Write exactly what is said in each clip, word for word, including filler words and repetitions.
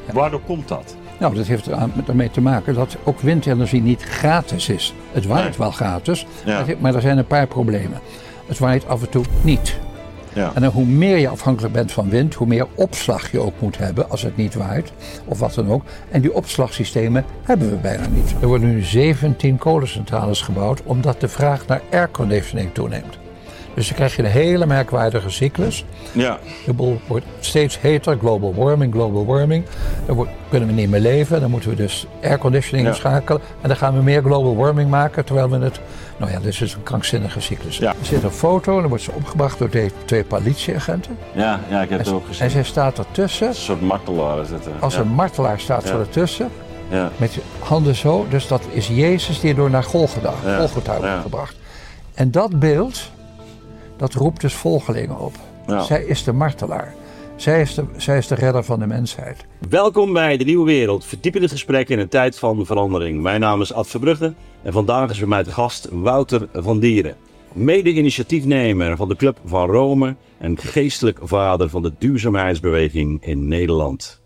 Ja. Waardoor komt dat? Nou, dat heeft ermee te maken dat ook windenergie niet gratis is. Het waait nee. wel gratis, ja. maar er zijn een paar problemen. Het waait af en toe niet. Ja. En dan, hoe meer je afhankelijk bent van wind, hoe meer opslag je ook moet hebben als het niet waait. Of wat dan ook. En die opslagsystemen hebben we bijna niet. Er worden nu zeventien kolencentrales gebouwd omdat de vraag naar airconditioning toeneemt. Dus dan krijg je een hele merkwaardige cyclus. Ja. De boel wordt steeds heter, global warming, global warming. Daar wordt, kunnen we niet meer leven. Dan moeten we dus airconditioning ja. inschakelen. En dan gaan we meer global warming maken, terwijl we het... Nou ja, dit is dus een krankzinnige cyclus. Ja. Er zit een foto en dan wordt ze opgebracht door de twee politieagenten. Ja, ja, ik heb het ook gezien. En zij staat ertussen. Een soort martelaar is het. Als ja. een martelaar staat ja. ze ertussen. Ja. Met je handen zo. Dus dat is Jezus die door naar Golgotha ja. wordt ja. gebracht. En dat beeld... Dat roept dus volgelingen op. Ja. Zij is de martelaar. Zij is de, zij is de redder van de mensheid. Welkom bij De Nieuwe Wereld. Verdiepende gesprekken in een tijd van verandering. Mijn naam is Ad Verbrugge en vandaag is bij mij de gast Wouter van Dieren. Mede-initiatiefnemer van de Club van Rome en geestelijk vader van de duurzaamheidsbeweging in Nederland.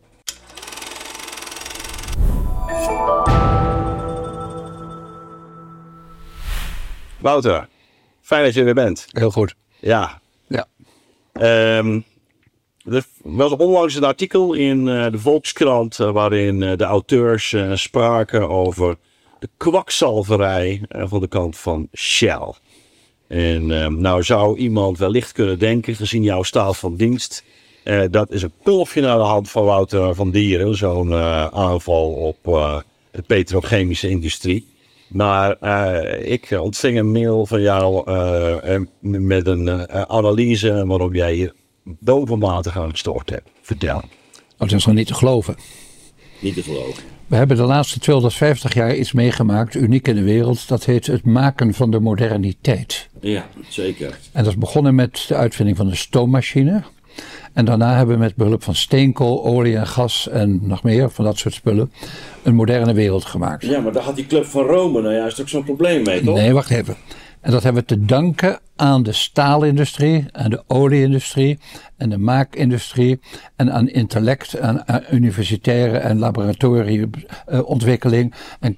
Wouter. Fijn dat je er weer bent. Heel goed. Ja. ja. Um, er was onlangs een artikel in uh, de Volkskrant uh, waarin uh, de auteurs uh, spraken over de kwakzalverij uh, van de kant van Shell. En uh, nou zou iemand wellicht kunnen denken, gezien jouw staat van dienst, uh, dat is een pulfje naar de hand van Wouter van Dieren, zo'n uh, aanval op uh, de petrochemische industrie. Maar uh, ik ontving een mail van jou uh, met een uh, analyse waarop jij je bovenmatig aan gestoord hebt. Vertel. Oh, dat is nog niet te geloven. Niet te geloven. We hebben de laatste tweehonderdvijftig jaar iets meegemaakt, uniek in de wereld. Dat heet het maken van de moderniteit. Ja, zeker. En dat is begonnen met de uitvinding van de stoommachine. En daarna hebben we met behulp van steenkool, olie en gas en nog meer van dat soort spullen een moderne wereld gemaakt. Ja, maar daar had die Club van Rome nou juist ook zo'n probleem mee, toch? Nee, wacht even. En dat hebben we te danken aan de staalindustrie, aan de olieindustrie en de maakindustrie en aan intellect, aan, aan universitaire en laboratoriumontwikkeling en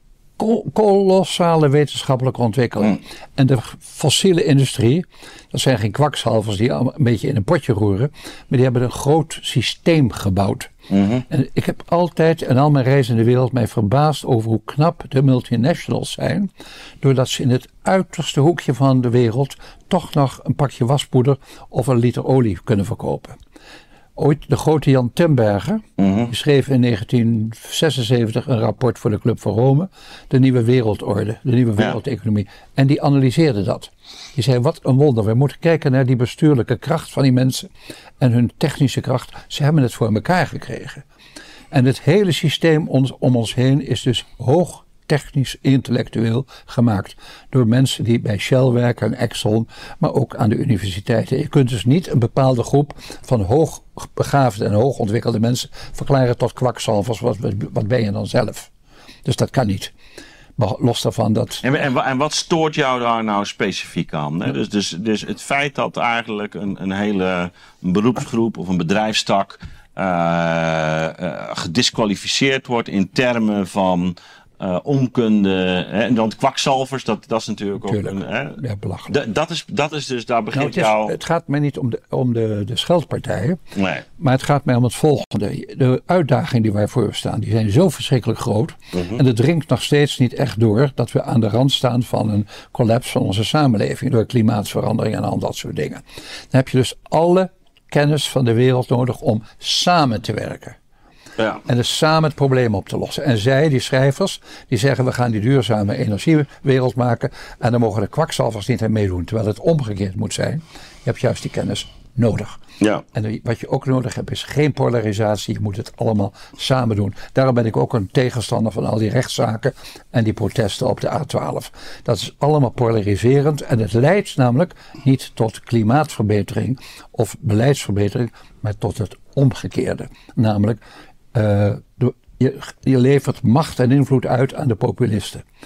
kolossale wetenschappelijke ontwikkeling. Mm. En de fossiele industrie, dat zijn geen kwakzalvers die een beetje in een potje roeren, maar die hebben een groot systeem gebouwd. Mm-hmm. En ik heb altijd in al mijn reizen in de wereld mij verbaasd over hoe knap de multinationals zijn, doordat ze in het uiterste hoekje van de wereld toch nog een pakje waspoeder of een liter olie kunnen verkopen. Ooit de grote Jan Timberger, mm-hmm. die schreef in negentien zesenzeventig een rapport voor de Club van Rome, de nieuwe wereldorde, de nieuwe wereldeconomie. Ja. En die analyseerde dat. Die zei, wat een wonder, we moeten kijken naar die bestuurlijke kracht van die mensen en hun technische kracht. Ze hebben het voor elkaar gekregen. En het hele systeem ons, om ons heen is dus hoog technisch, intellectueel gemaakt door mensen die bij Shell werken en Exxon, maar ook aan de universiteiten. Je kunt dus niet een bepaalde groep van hoogbegaafde en hoogontwikkelde mensen verklaren tot kwakzalvers. Wat, wat ben je dan zelf? Dus dat kan niet. Maar los daarvan dat... En, en, en wat stoort jou daar nou specifiek aan? Hè? Dus, dus, dus het feit dat eigenlijk een, een hele een beroepsgroep of een bedrijfstak uh, uh, gedisqualificeerd wordt in termen van Uh, onkunde, hè, en dan kwakzalvers, dat, dat is natuurlijk ook een, hè, ja, belachelijk. D- dat, is, dat is dus, daar begint nou, het is, jouw... Het gaat mij niet om de, om de, de scheldpartijen, nee. maar het gaat mij om het volgende. De uitdagingen die wij voor staan, die zijn zo verschrikkelijk groot. Uh-huh. En het dringt nog steeds niet echt door dat we aan de rand staan van een collapse van onze samenleving door klimaatverandering en al dat soort dingen. Dan heb je dus alle kennis van de wereld nodig om samen te werken. Ja. En dus samen het probleem op te lossen. En zij, die schrijvers, die zeggen we gaan die duurzame energiewereld maken en dan mogen de kwakzalvers niet aan meedoen. Terwijl het omgekeerd moet zijn. Je hebt juist die kennis nodig. Ja. En wat je ook nodig hebt is geen polarisatie. Je moet het allemaal samen doen. Daarom ben ik ook een tegenstander van al die rechtszaken en die protesten op de A twaalf. Dat is allemaal polariserend en het leidt namelijk niet tot klimaatverbetering of beleidsverbetering, maar tot het omgekeerde. Namelijk Uh, je, je levert macht en invloed uit aan de populisten.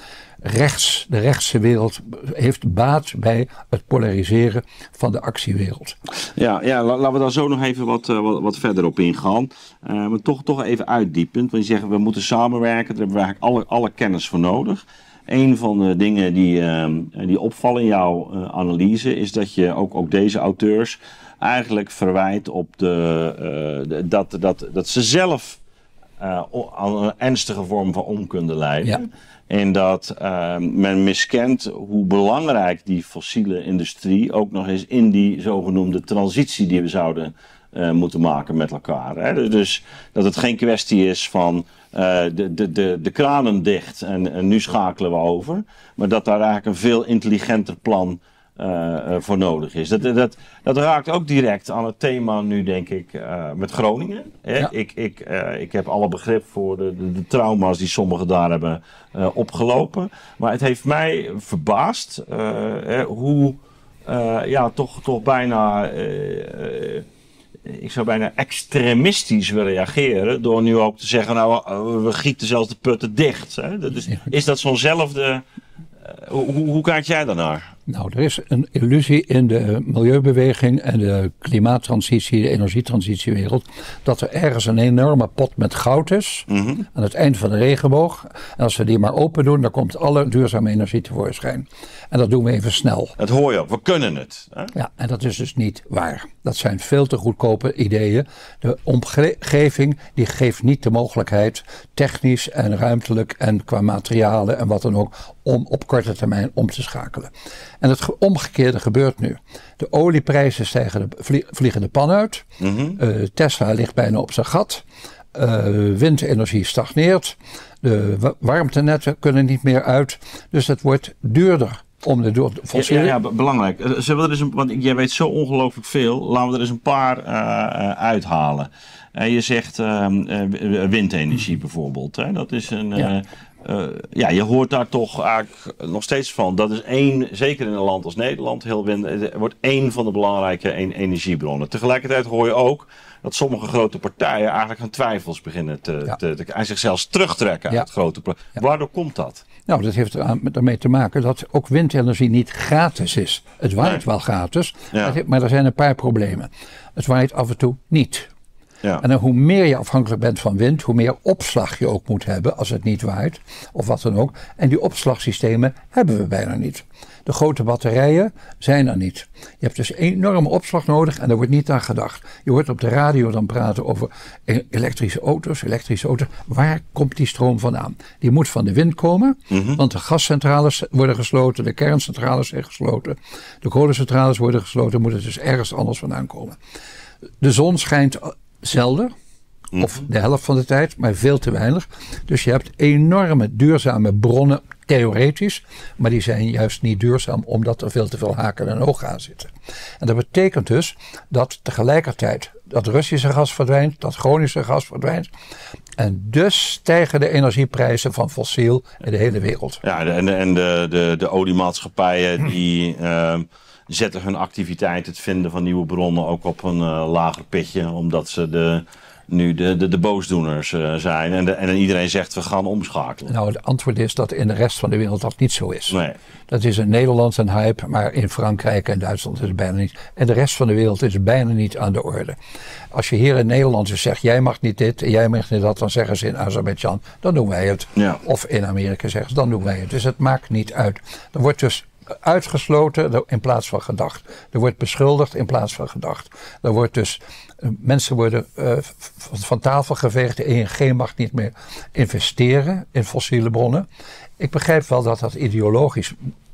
rechts, de rechtse wereld heeft baat bij het polariseren van de actiewereld. Ja, ja laten we daar zo nog even wat, uh, wat, wat verder op ingaan. Uh, maar toch, toch even uitdiepend. Want je zegt, we moeten samenwerken. Daar hebben we eigenlijk alle, alle kennis voor nodig. Een van de dingen die, uh, die opvallen in jouw uh, analyse is dat je ook, ook deze auteurs eigenlijk verwijt op de, uh, de, dat, dat, dat ze zelf uh, aan een ernstige vorm van onkunde lijden. Ja. En dat uh, men miskent hoe belangrijk die fossiele industrie ook nog is in die zogenoemde transitie die we zouden uh, moeten maken met elkaar. Hè? Dus dat het geen kwestie is van uh, de, de, de, de kranen dicht en, en nu schakelen we over. Maar dat daar eigenlijk een veel intelligenter plan Uh, uh, voor nodig is. Dat, dat, dat raakt ook direct aan het thema nu, denk ik, uh, met Groningen. Hè? Ja. Ik, ik, uh, ik heb alle begrip voor de, de, de trauma's die sommigen daar hebben uh, opgelopen. Maar het heeft mij verbaasd uh, hè, hoe uh, ja, toch, toch bijna uh, uh, ik zou bijna extremistisch willen reageren door nu ook te zeggen, nou, we gieten zelfs de putten dicht. Hè? Dat is, is dat zo'nzelfde... Uh, hoe, hoe kijk jij daarnaar? Nou, er is een illusie in de milieubeweging en de klimaattransitie, de energietransitiewereld, dat er ergens een enorme pot met goud is, mm-hmm. aan het eind van de regenboog. En als we die maar open doen, dan komt alle duurzame energie tevoorschijn. En dat doen we even snel. Dat hoor je ook, we kunnen het. Hè? Ja, en dat is dus niet waar. Dat zijn veel te goedkope ideeën. De omgeving die geeft niet de mogelijkheid, technisch en ruimtelijk en qua materialen en wat dan ook, om op korte termijn om te schakelen. En het omgekeerde gebeurt nu. De olieprijzen stijgen de, vliegen de pan uit. Mm-hmm. Uh, Tesla ligt bijna op zijn gat. Uh, windenergie stagneert. De warmtenetten kunnen niet meer uit. Dus het wordt duurder om de door fossiele... Ja, ja, ja, belangrijk. Zullen we er eens een, want jij weet zo ongelooflijk veel. Laten we er eens een paar uh, uithalen. Uh, je zegt uh, uh, windenergie bijvoorbeeld. Hè? Dat is een... Uh, ja. Uh, ja, je hoort daar toch eigenlijk nog steeds van. Dat is één, zeker in een land als Nederland, heel wind, wordt één van de belangrijke energiebronnen. Tegelijkertijd hoor je ook dat sommige grote partijen eigenlijk aan twijfels beginnen te, ja. te, te en zich zelfs terugtrekken ja. uit grote projecten. Ja. Waardoor komt dat? Nou, dat heeft ermee te maken dat ook windenergie niet gratis is. Het waait nee. wel gratis, ja. maar er zijn een paar problemen. Het waait af en toe niet. Ja. En dan hoe meer je afhankelijk bent van wind, hoe meer opslag je ook moet hebben als het niet waait. Of wat dan ook. En die opslagsystemen hebben we bijna niet. De grote batterijen zijn er niet. Je hebt dus enorme opslag nodig en daar wordt niet aan gedacht. Je hoort op de radio dan praten over elektrische auto's, elektrische auto's. Waar komt die stroom vandaan? Die moet van de wind komen, mm-hmm. want de gascentrales worden gesloten, de kerncentrales zijn gesloten, de kolencentrales worden gesloten, moet het dus ergens anders vandaan komen. De zon schijnt zelden, of de helft van de tijd, maar veel te weinig. Dus je hebt enorme duurzame bronnen, theoretisch, maar die zijn juist niet duurzaam omdat er veel te veel haken en ogen aan zitten. En dat betekent dus dat tegelijkertijd dat Russische gas verdwijnt, dat Groningse gas verdwijnt. En dus stijgen de energieprijzen van fossiel in de hele wereld. Ja, en de, en de, de, de oliemaatschappijen die... Uh, zetten hun activiteit, het vinden van nieuwe bronnen ook op een uh, lager pitje, omdat ze de, nu de, de, de boosdoeners uh, zijn. En, de, en iedereen zegt, we gaan omschakelen. Nou, het antwoord is dat in de rest van de wereld dat niet zo is. Nee. Dat is in Nederland een hype, maar in Frankrijk en Duitsland is het bijna niet. En de rest van de wereld is het bijna niet aan de orde. Als je hier in Nederland dus zegt, jij mag niet dit en jij mag niet dat, dan zeggen ze in Azerbeidzjan, dan doen wij het. Ja. Of in Amerika zeggen ze, dan doen wij het. Dus het maakt niet uit. Er wordt dus uitgesloten in plaats van gedacht. Er wordt beschuldigd in plaats van gedacht. Er wordt dus, mensen worden uh, van tafel geveegd. De E N G mag niet meer investeren in fossiele bronnen. Ik begrijp wel dat dat ideologisch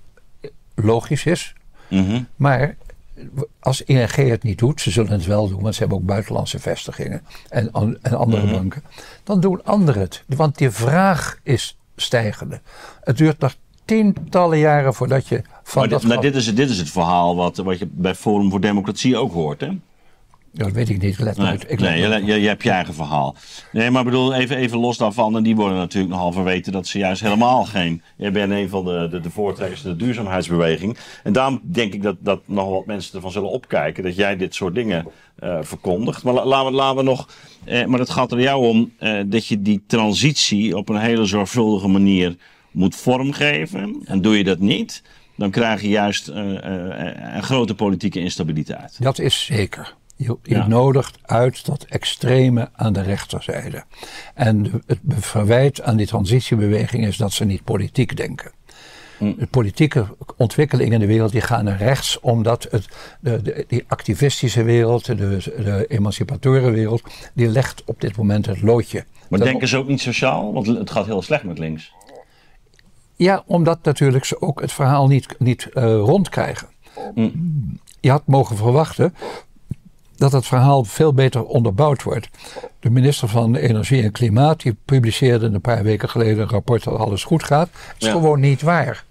logisch is. Mm-hmm. Maar als E N G het niet doet, ze zullen het wel doen, want ze hebben ook buitenlandse vestigingen en, en andere mm-hmm. banken. Dan doen anderen het. Want die vraag is stijgende. Het duurt nog tientallen jaren voordat je van maar dit, dat... Maar dit is, dit is het verhaal wat, wat je bij Forum voor Democratie ook hoort, hè? Ja, dat weet ik niet. Let nee, uit. Ik nee, let je, je, je hebt je eigen verhaal. Nee, maar bedoel, even, even los daarvan. En die worden natuurlijk nogal verweten dat ze juist helemaal geen... Je bent een van de, de, de voortrekkers van de duurzaamheidsbeweging. En daarom denk ik dat, dat nog wat mensen ervan zullen opkijken. Dat jij dit soort dingen uh, verkondigt. Maar la, laten, we, laten we nog... Uh, maar het gaat er jou om uh, dat je die transitie op een hele zorgvuldige manier moet vormgeven. En doe je dat niet, dan krijg je juist uh, uh, een grote politieke instabiliteit. Dat is zeker. Je, je Ja. nodigt uit tot extreme aan de rechterzijde. En de, het verwijt aan die transitiebeweging is dat ze niet politiek denken. Hm. De politieke ontwikkelingen in de wereld die gaan naar rechts, omdat het, de, de, die activistische wereld, de, de emancipatorenwereld, die legt op dit moment het loodje. Maar Ten- denken ze ook niet sociaal? Want het gaat heel slecht met links. Ja, omdat natuurlijk ze ook het verhaal niet, niet uh, rondkrijgen. Hm. Je had mogen verwachten dat het verhaal veel beter onderbouwd wordt. De minister van Energie en Klimaat die publiceerde een paar weken geleden een rapport dat alles goed gaat. Het is Ja. gewoon niet waar.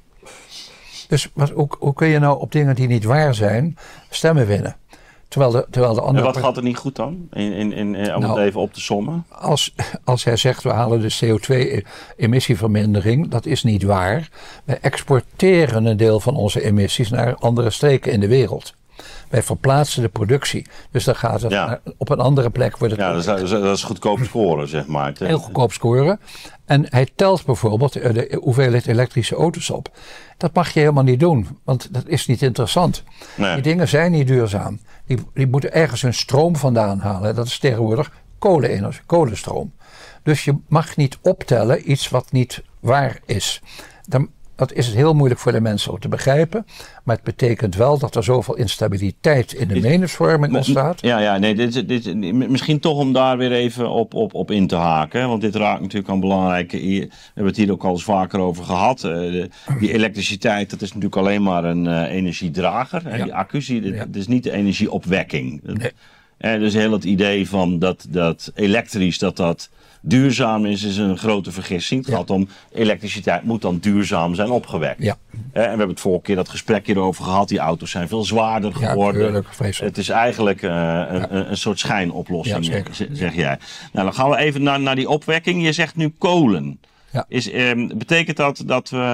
Dus wat, hoe, hoe kun je nou op dingen die niet waar zijn stemmen winnen? Terwijl de, terwijl de En andere wat part- gaat er niet goed dan? In, in, in, in- om Nou, het even op te sommen. Als, als hij zegt we halen de C O twee emissievermindering, dat is niet waar. Wij exporteren een deel van onze emissies naar andere streken in de wereld. Wij verplaatsen de productie. Dus dan gaat het Ja. naar- op een andere plek wordt het Ja, dat is, dat is, dat is goedkoop scoren, zeg maar. heel goedkoop scoren. En hij telt bijvoorbeeld eh, de hoeveelheid elektrische auto's op. Dat mag je helemaal niet doen, want dat is niet interessant. Nee. Die dingen zijn niet duurzaam. Die, die moeten ergens hun stroom vandaan halen. Dat is tegenwoordig kolenenergie, kolenstroom. Dus je mag niet optellen iets wat niet waar is. Dan, dat is het heel moeilijk voor de mensen om te begrijpen. Maar het betekent wel dat er zoveel instabiliteit in de meningsvorming ontstaat. Ja, ja, nee, dit, dit, misschien toch om daar weer even op, op, op in te haken. hè, Want dit raakt natuurlijk aan belangrijke. We hebben het hier ook al eens vaker over gehad. eh, de- die elektriciteit, dat is natuurlijk alleen maar een eh, energiedrager. hè, Ja. Die accu's, die- Ja. dat is niet de energieopwekking. Nee. En dus heel het idee van dat, dat elektrisch, dat dat duurzaam is, is een grote vergissing. Het Ja. gaat om elektriciteit moet dan duurzaam zijn opgewekt. Ja. Eh, En we hebben het vorige keer dat gesprek hierover gehad. Die auto's zijn veel zwaarder Ja, geworden. tuurlijk, vreselijk. Het is eigenlijk uh, een, een, een soort schijnoplossing, Ja, zeker. z- zeg jij. Nou, dan gaan we even naar, naar die opwekking. Je zegt nu kolen. Ja. Is, eh, betekent dat dat we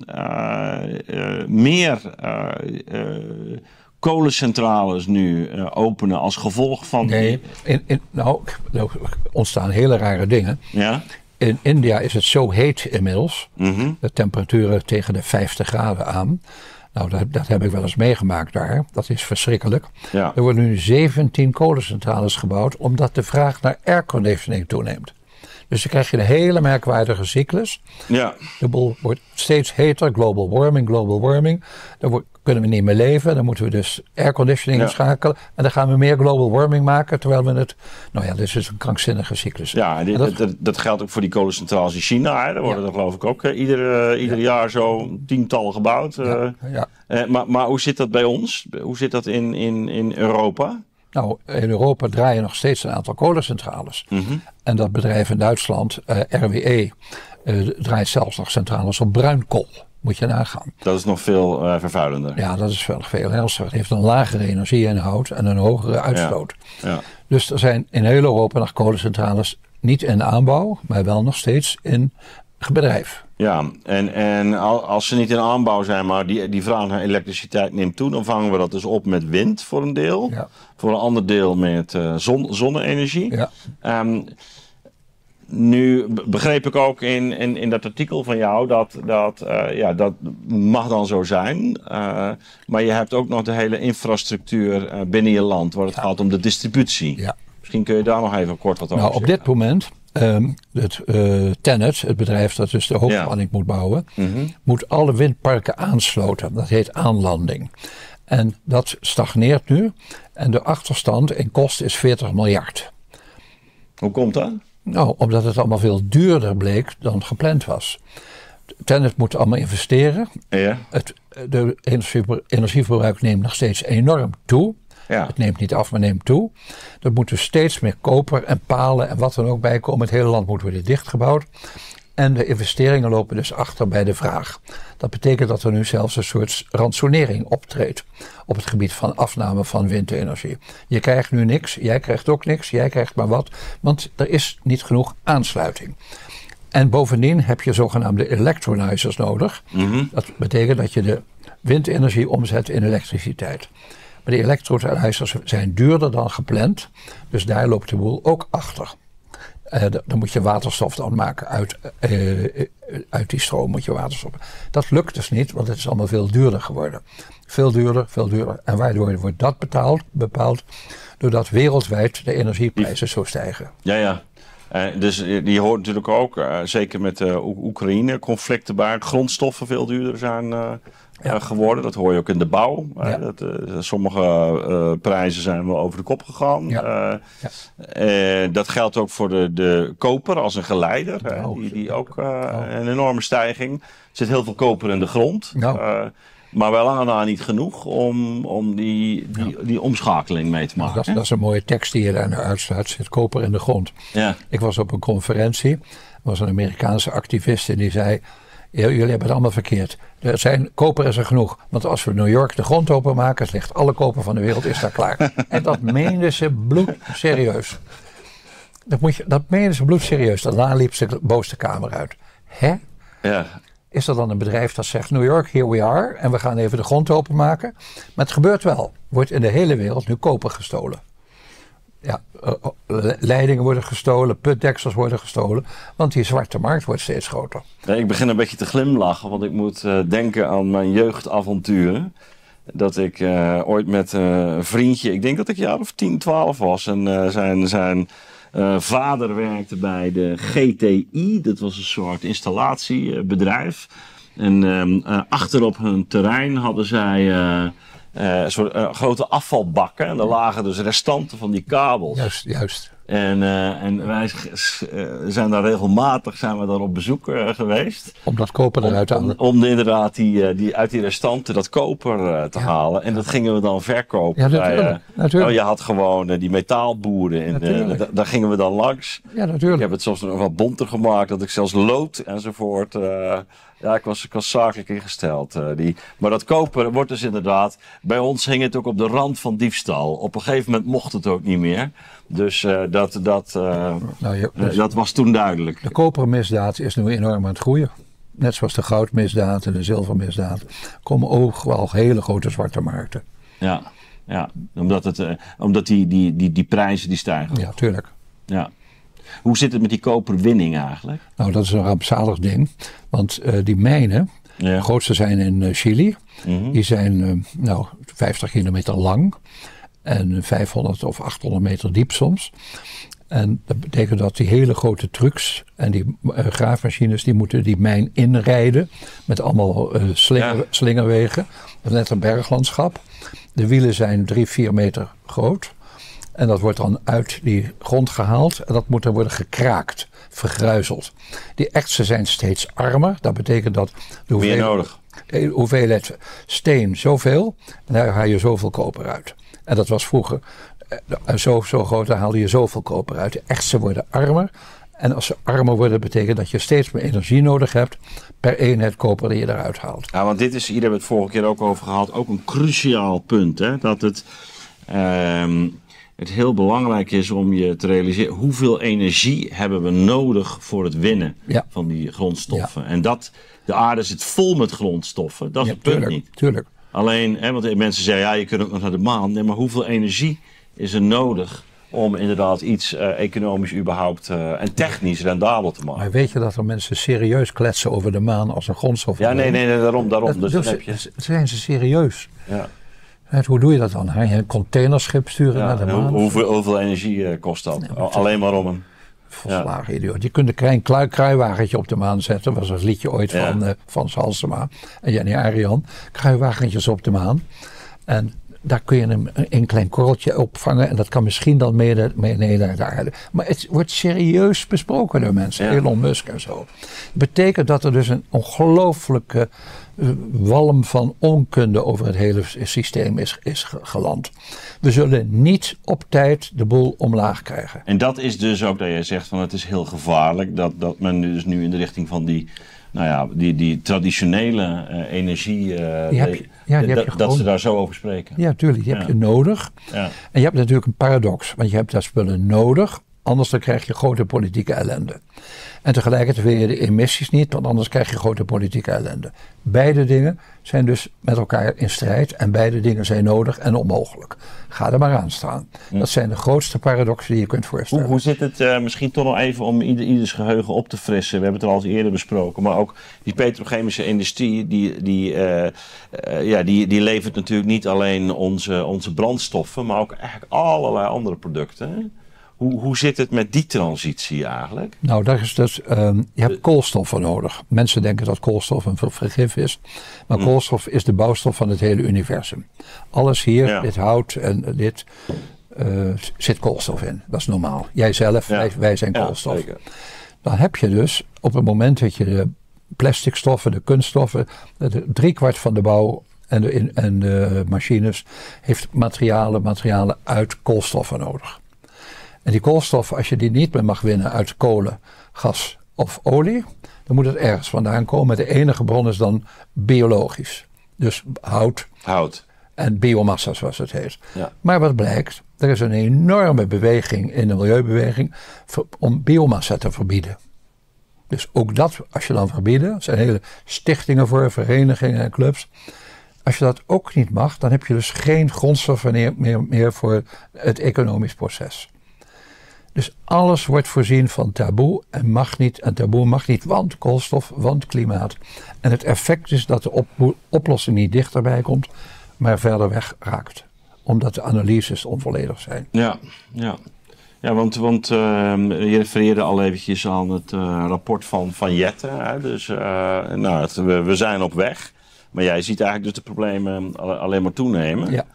uh, uh, meer uh, uh, kolencentrales nu uh, openen als gevolg van... Nee, die- in, in, nou, er ontstaan hele rare dingen. Ja? In India is het zo heet inmiddels. Mhm. De temperaturen tegen de vijftig graden aan. Nou, dat, dat heb ik wel eens meegemaakt daar. Dat is verschrikkelijk. Ja. Er worden nu zeventien kolencentrales gebouwd omdat de vraag naar airconditioning toeneemt. Dus dan krijg je een hele merkwaardige cyclus. Ja. De boel wordt steeds heter, global warming, global warming. Daar wordt, kunnen we niet meer leven. Dan moeten we dus airconditioning Ja. inschakelen. En dan gaan we meer global warming maken. Terwijl we het... Nou ja, dit is dus een krankzinnige cyclus. Ja, en dit- En dat- dat, dat geldt ook voor die kolencentrales in China. Hè. Daar worden Ja. er geloof ik ook uh, ieder, uh, ieder jaar zo tientallen gebouwd. Uh, ja, ja. uh, maar, maar hoe zit dat bij ons? Hoe zit dat in, in, in Europa? Nou, in Europa draaien nog steeds een aantal kolencentrales. Mm-hmm. En dat bedrijf in Duitsland, uh, R W E, uh, draait zelfs nog centrales op bruinkool. Moet je nagaan. Dat is nog veel uh, vervuilender. Ja, dat is veel, veel ernstiger. Het heeft een lagere energieinhoud en een hogere uitstoot. Ja. Dus er zijn in heel Europa nog kolencentrales niet in aanbouw, maar wel nog steeds in bedrijf. Ja, en, en al- als ze niet in aanbouw zijn, maar die, die vraag naar elektriciteit neemt toe, dan vangen we dat dus op met wind voor een deel. Ja. Voor een ander deel met uh, zon, zonne-energie. Ja. Um, nu be- begreep ik ook in, in, in dat artikel van jou dat dat, uh, ja, dat mag dan zo zijn. Uh, maar je hebt ook nog de hele infrastructuur uh, binnen je land waar het Ja. gaat om de distributie. Ja. Misschien kun je daar nog even kort wat over Nou, op zeggen. dit moment, um, het uh, TenneT, het bedrijf dat dus de hoogspanning moet bouwen, Mm-hmm. moet alle windparken aansloten. Dat heet aanlanding. En dat stagneert nu. En de achterstand in kosten is veertig miljard. Hoe komt dat? Nou, omdat het allemaal veel duurder bleek dan gepland was. TenneT moet allemaal investeren. Ja. Het de energie- energieverbruik neemt nog steeds enorm toe. Ja. Het neemt niet af, maar neemt toe. Er moet dus steeds meer koper en palen en wat dan ook bij komen. Het hele land moet worden dichtgebouwd. En de investeringen lopen dus achter bij de vraag. Dat betekent dat er nu zelfs een soort ransonering optreedt op het gebied van afname van windenergie. Je krijgt nu niks, jij krijgt ook niks, jij krijgt maar wat, want er is niet genoeg aansluiting. En bovendien heb je zogenaamde electrolyzers nodig. Mm-hmm. Dat betekent dat je de windenergie omzet in elektriciteit. Maar die electrolyzers zijn duurder dan gepland, dus daar loopt de boel ook achter. Uh, dan moet je waterstof dan maken. Uit, uh, uit die stroom moet je waterstof. Dat lukt dus niet, want het is allemaal veel duurder geworden. Veel duurder, veel duurder. En waardoor wordt dat betaald, bepaald? Doordat wereldwijd de energieprijzen zo stijgen. Ja, ja. Uh, dus die hoort natuurlijk ook, uh, zeker met de uh, Oekraïne-conflicten, waar grondstoffen veel duurder zijn uh, ja. uh, geworden. Dat hoor je ook in de bouw. Uh, ja. dat, uh, sommige uh, prijzen zijn wel over de kop gegaan. Ja. Uh, ja. uh, dat geldt ook voor de, de koper als een geleider. Uh, die, die ook uh, oh. een enorme stijging. Er zit heel veel koper in de grond. Nou. Uh, Maar wel lang en na niet genoeg om, om die, die, ja. die omschakeling mee te maken. Dat, dat is een mooie tekst die je daar naar uitstaat. Zit koper in de grond. Ja. Ik was op een conferentie. Er was een Amerikaanse activist en die zei... Jullie hebben het allemaal verkeerd. Er zijn, koper is er genoeg. Want als we New York de grond openmaken... ligt alle koper van de wereld is daar klaar. En dat meende ze bloedserieus. Dat, moet je, dat meende ze bloedserieus. Daarna liep ze boos de kamer uit. Hè? Ja. Is er dan een bedrijf dat zegt, New York, here we are. En we gaan even de grond openmaken. Maar het gebeurt wel. Wordt in de hele wereld nu koper gestolen. Ja, leidingen worden gestolen, putdeksels worden gestolen. Want die zwarte markt wordt steeds groter. Ja, ik begin een beetje te glimlachen. Want ik moet uh, denken aan mijn jeugdavonturen. Dat ik uh, ooit met uh, een vriendje, ik denk dat ik een jaar of tien, twaalf was. En uh, zijn... zijn Uh, vader werkte bij de G T I, dat was een soort installatiebedrijf. En um, uh, achter op hun terrein hadden zij uh, uh, een soort uh, grote afvalbakken. En daar lagen dus restanten van die kabels. Juist, juist. En, uh, en wij uh, zijn daar regelmatig zijn we daar op bezoek uh, geweest. Om dat koper eruit te halen. Om, om inderdaad die, uh, die, uit die restanten dat koper uh, te ja. halen. En dat gingen we dan verkopen. Ja, natuurlijk. Bij, uh, natuurlijk. Oh, je had gewoon uh, die metaalboeren. En, uh, d- daar gingen we dan langs. Ja, natuurlijk. Ik heb het soms nog wat bonter gemaakt. Dat ik zelfs lood enzovoort... Uh, Ja, ik was, ik was zakelijk ingesteld. Uh, die. Maar dat koper wordt dus inderdaad... Bij ons hing het ook op de rand van diefstal. Op een gegeven moment mocht het ook niet meer. Dus uh, dat, dat, uh, nou, ja, dus dat was toen duidelijk. De kopermisdaad is nu enorm aan het groeien. Net zoals de goudmisdaad en de zilvermisdaad. Komen ook wel hele grote zwarte markten. Ja, ja. Omdat, het, uh, omdat die, die, die, die prijzen die stijgen. Ja, tuurlijk. Ja. Hoe zit het met die koperwinning eigenlijk? Nou, dat is een rampzalig ding. Want uh, die mijnen, ja. de grootste zijn in uh, Chili. Mm-hmm. Die zijn uh, nou, vijftig kilometer lang. En vijfhonderd of achthonderd meter diep soms. En dat betekent dat die hele grote trucks en die uh, graafmachines, die moeten die mijn inrijden. Met allemaal uh, slinger, ja. slingerwegen. Net een berglandschap. De wielen zijn drie, vier meter groot. En dat wordt dan uit die grond gehaald. En dat moet dan worden gekraakt, vergruizeld. Die ertsen zijn steeds armer. Dat betekent dat de hoeveelheid, nodig. de hoeveelheid steen zoveel. En daar haal je zoveel koper uit. En dat was vroeger zo, zo groot, daar haalde je zoveel koper uit. De ertsen worden armer. En als ze armer worden, betekent dat je steeds meer energie nodig hebt per eenheid koper die je eruit haalt. Ja, want dit is, hier hebben we het vorige keer ook over gehad, ook een cruciaal punt. Hè? Dat het... Um, Het heel belangrijk is om je te realiseren hoeveel energie hebben we nodig voor het winnen ja. van die grondstoffen. Ja. En dat, de aarde zit vol met grondstoffen, dat is ja, het punt tuurlijk, niet. Tuurlijk. Alleen, hè, want mensen zeggen ja, je kunt ook nog naar de maan. Nee, maar hoeveel energie is er nodig om inderdaad iets uh, economisch überhaupt uh, en technisch rendabel te maken? Maar weet je dat er mensen serieus kletsen over de maan als een grondstof? Ja, nee, nee, nee, daarom. daarom. Dat, dus dus dan heb je... Zijn ze serieus? Ja. Hoe doe je dat dan? Ga je een containerschip sturen ja, naar de maan? Hoeveel, hoeveel energie uh, kost dat? Nee, Alleen maar om een... Volslagen ja. idioot. Je kunt een klein klui, kruiwagentje op de maan zetten. Dat was een liedje ooit ja. van uh, Frans Halsema en Jenny Arian. Kruiwagentjes op de maan. En daar kun je een, een klein korreltje opvangen. En dat kan misschien dan mee, mee naar de aarde. Maar het wordt serieus besproken door mensen. Ja. Elon Musk en zo. Dat betekent dat er dus een ongelooflijke walm van onkunde over het hele systeem is, is geland. We zullen niet op tijd de boel omlaag krijgen. En dat is dus ook dat je zegt van het is heel gevaarlijk. Dat, dat men dus nu in de richting van die... Nou ja, die, die traditionele uh, energie, uh, die heb je, ja, die de, heb je dat gewoon, ze daar zo over spreken. Ja, tuurlijk, die ja. heb je nodig. Ja. En je hebt natuurlijk een paradox, want je hebt daar spullen nodig Anders dan krijg je grote politieke ellende. En tegelijkertijd wil je de emissies niet, want anders krijg je grote politieke ellende. Beide dingen zijn dus met elkaar in strijd en beide dingen zijn nodig en onmogelijk. Ga er maar aan staan. Hm. Dat zijn de grootste paradoxen die je kunt voorstellen. Hoe, hoe zit het, uh, misschien toch nog even om ieder, ieders geheugen op te frissen. We hebben het er al eens eerder besproken, maar ook die petrochemische industrie, die, die, uh, uh, ja, die, die levert natuurlijk niet alleen onze, onze brandstoffen, maar ook eigenlijk allerlei andere producten. Hè? Hoe, hoe zit het met die transitie eigenlijk? Nou, daar is dus, um, je hebt koolstof voor nodig. Mensen denken dat koolstof een vergif is. Maar hmm. koolstof is de bouwstof van het hele universum. Alles hier, ja. dit hout en dit, uh, zit koolstof in. Dat is normaal. Jijzelf, ja. wij, wij zijn koolstof. Ja, dan heb je dus op het moment dat je de plasticstoffen, de kunststoffen, de driekwart van de bouw en de, in, en de machines heeft materialen, materialen uit koolstoffen nodig. En die koolstof, als je die niet meer mag winnen uit kolen, gas of olie, dan moet het ergens vandaan komen. De enige bron is dan biologisch. Dus hout, hout. en biomassa zoals het heet. Ja. Maar wat blijkt, er is een enorme beweging in de milieubeweging om biomassa te verbieden. Dus ook dat, als je dan verbieden, er zijn hele stichtingen voor, verenigingen en clubs. Als je dat ook niet mag, dan heb je dus geen grondstoffen meer, meer, meer voor het economisch proces. Dus alles wordt voorzien van taboe en mag niet. En taboe mag niet, want koolstof, want klimaat. En het effect is dat de op, oplossing niet dichterbij komt, maar verder weg raakt. Omdat de analyses onvolledig zijn. Ja, ja. Ja, want, want uh, je refereerde al eventjes aan het uh, rapport van, van Jette. Hè? Dus uh, nou, het, we, we zijn op weg. Maar jij ziet eigenlijk dus de problemen alleen maar toenemen. Ja.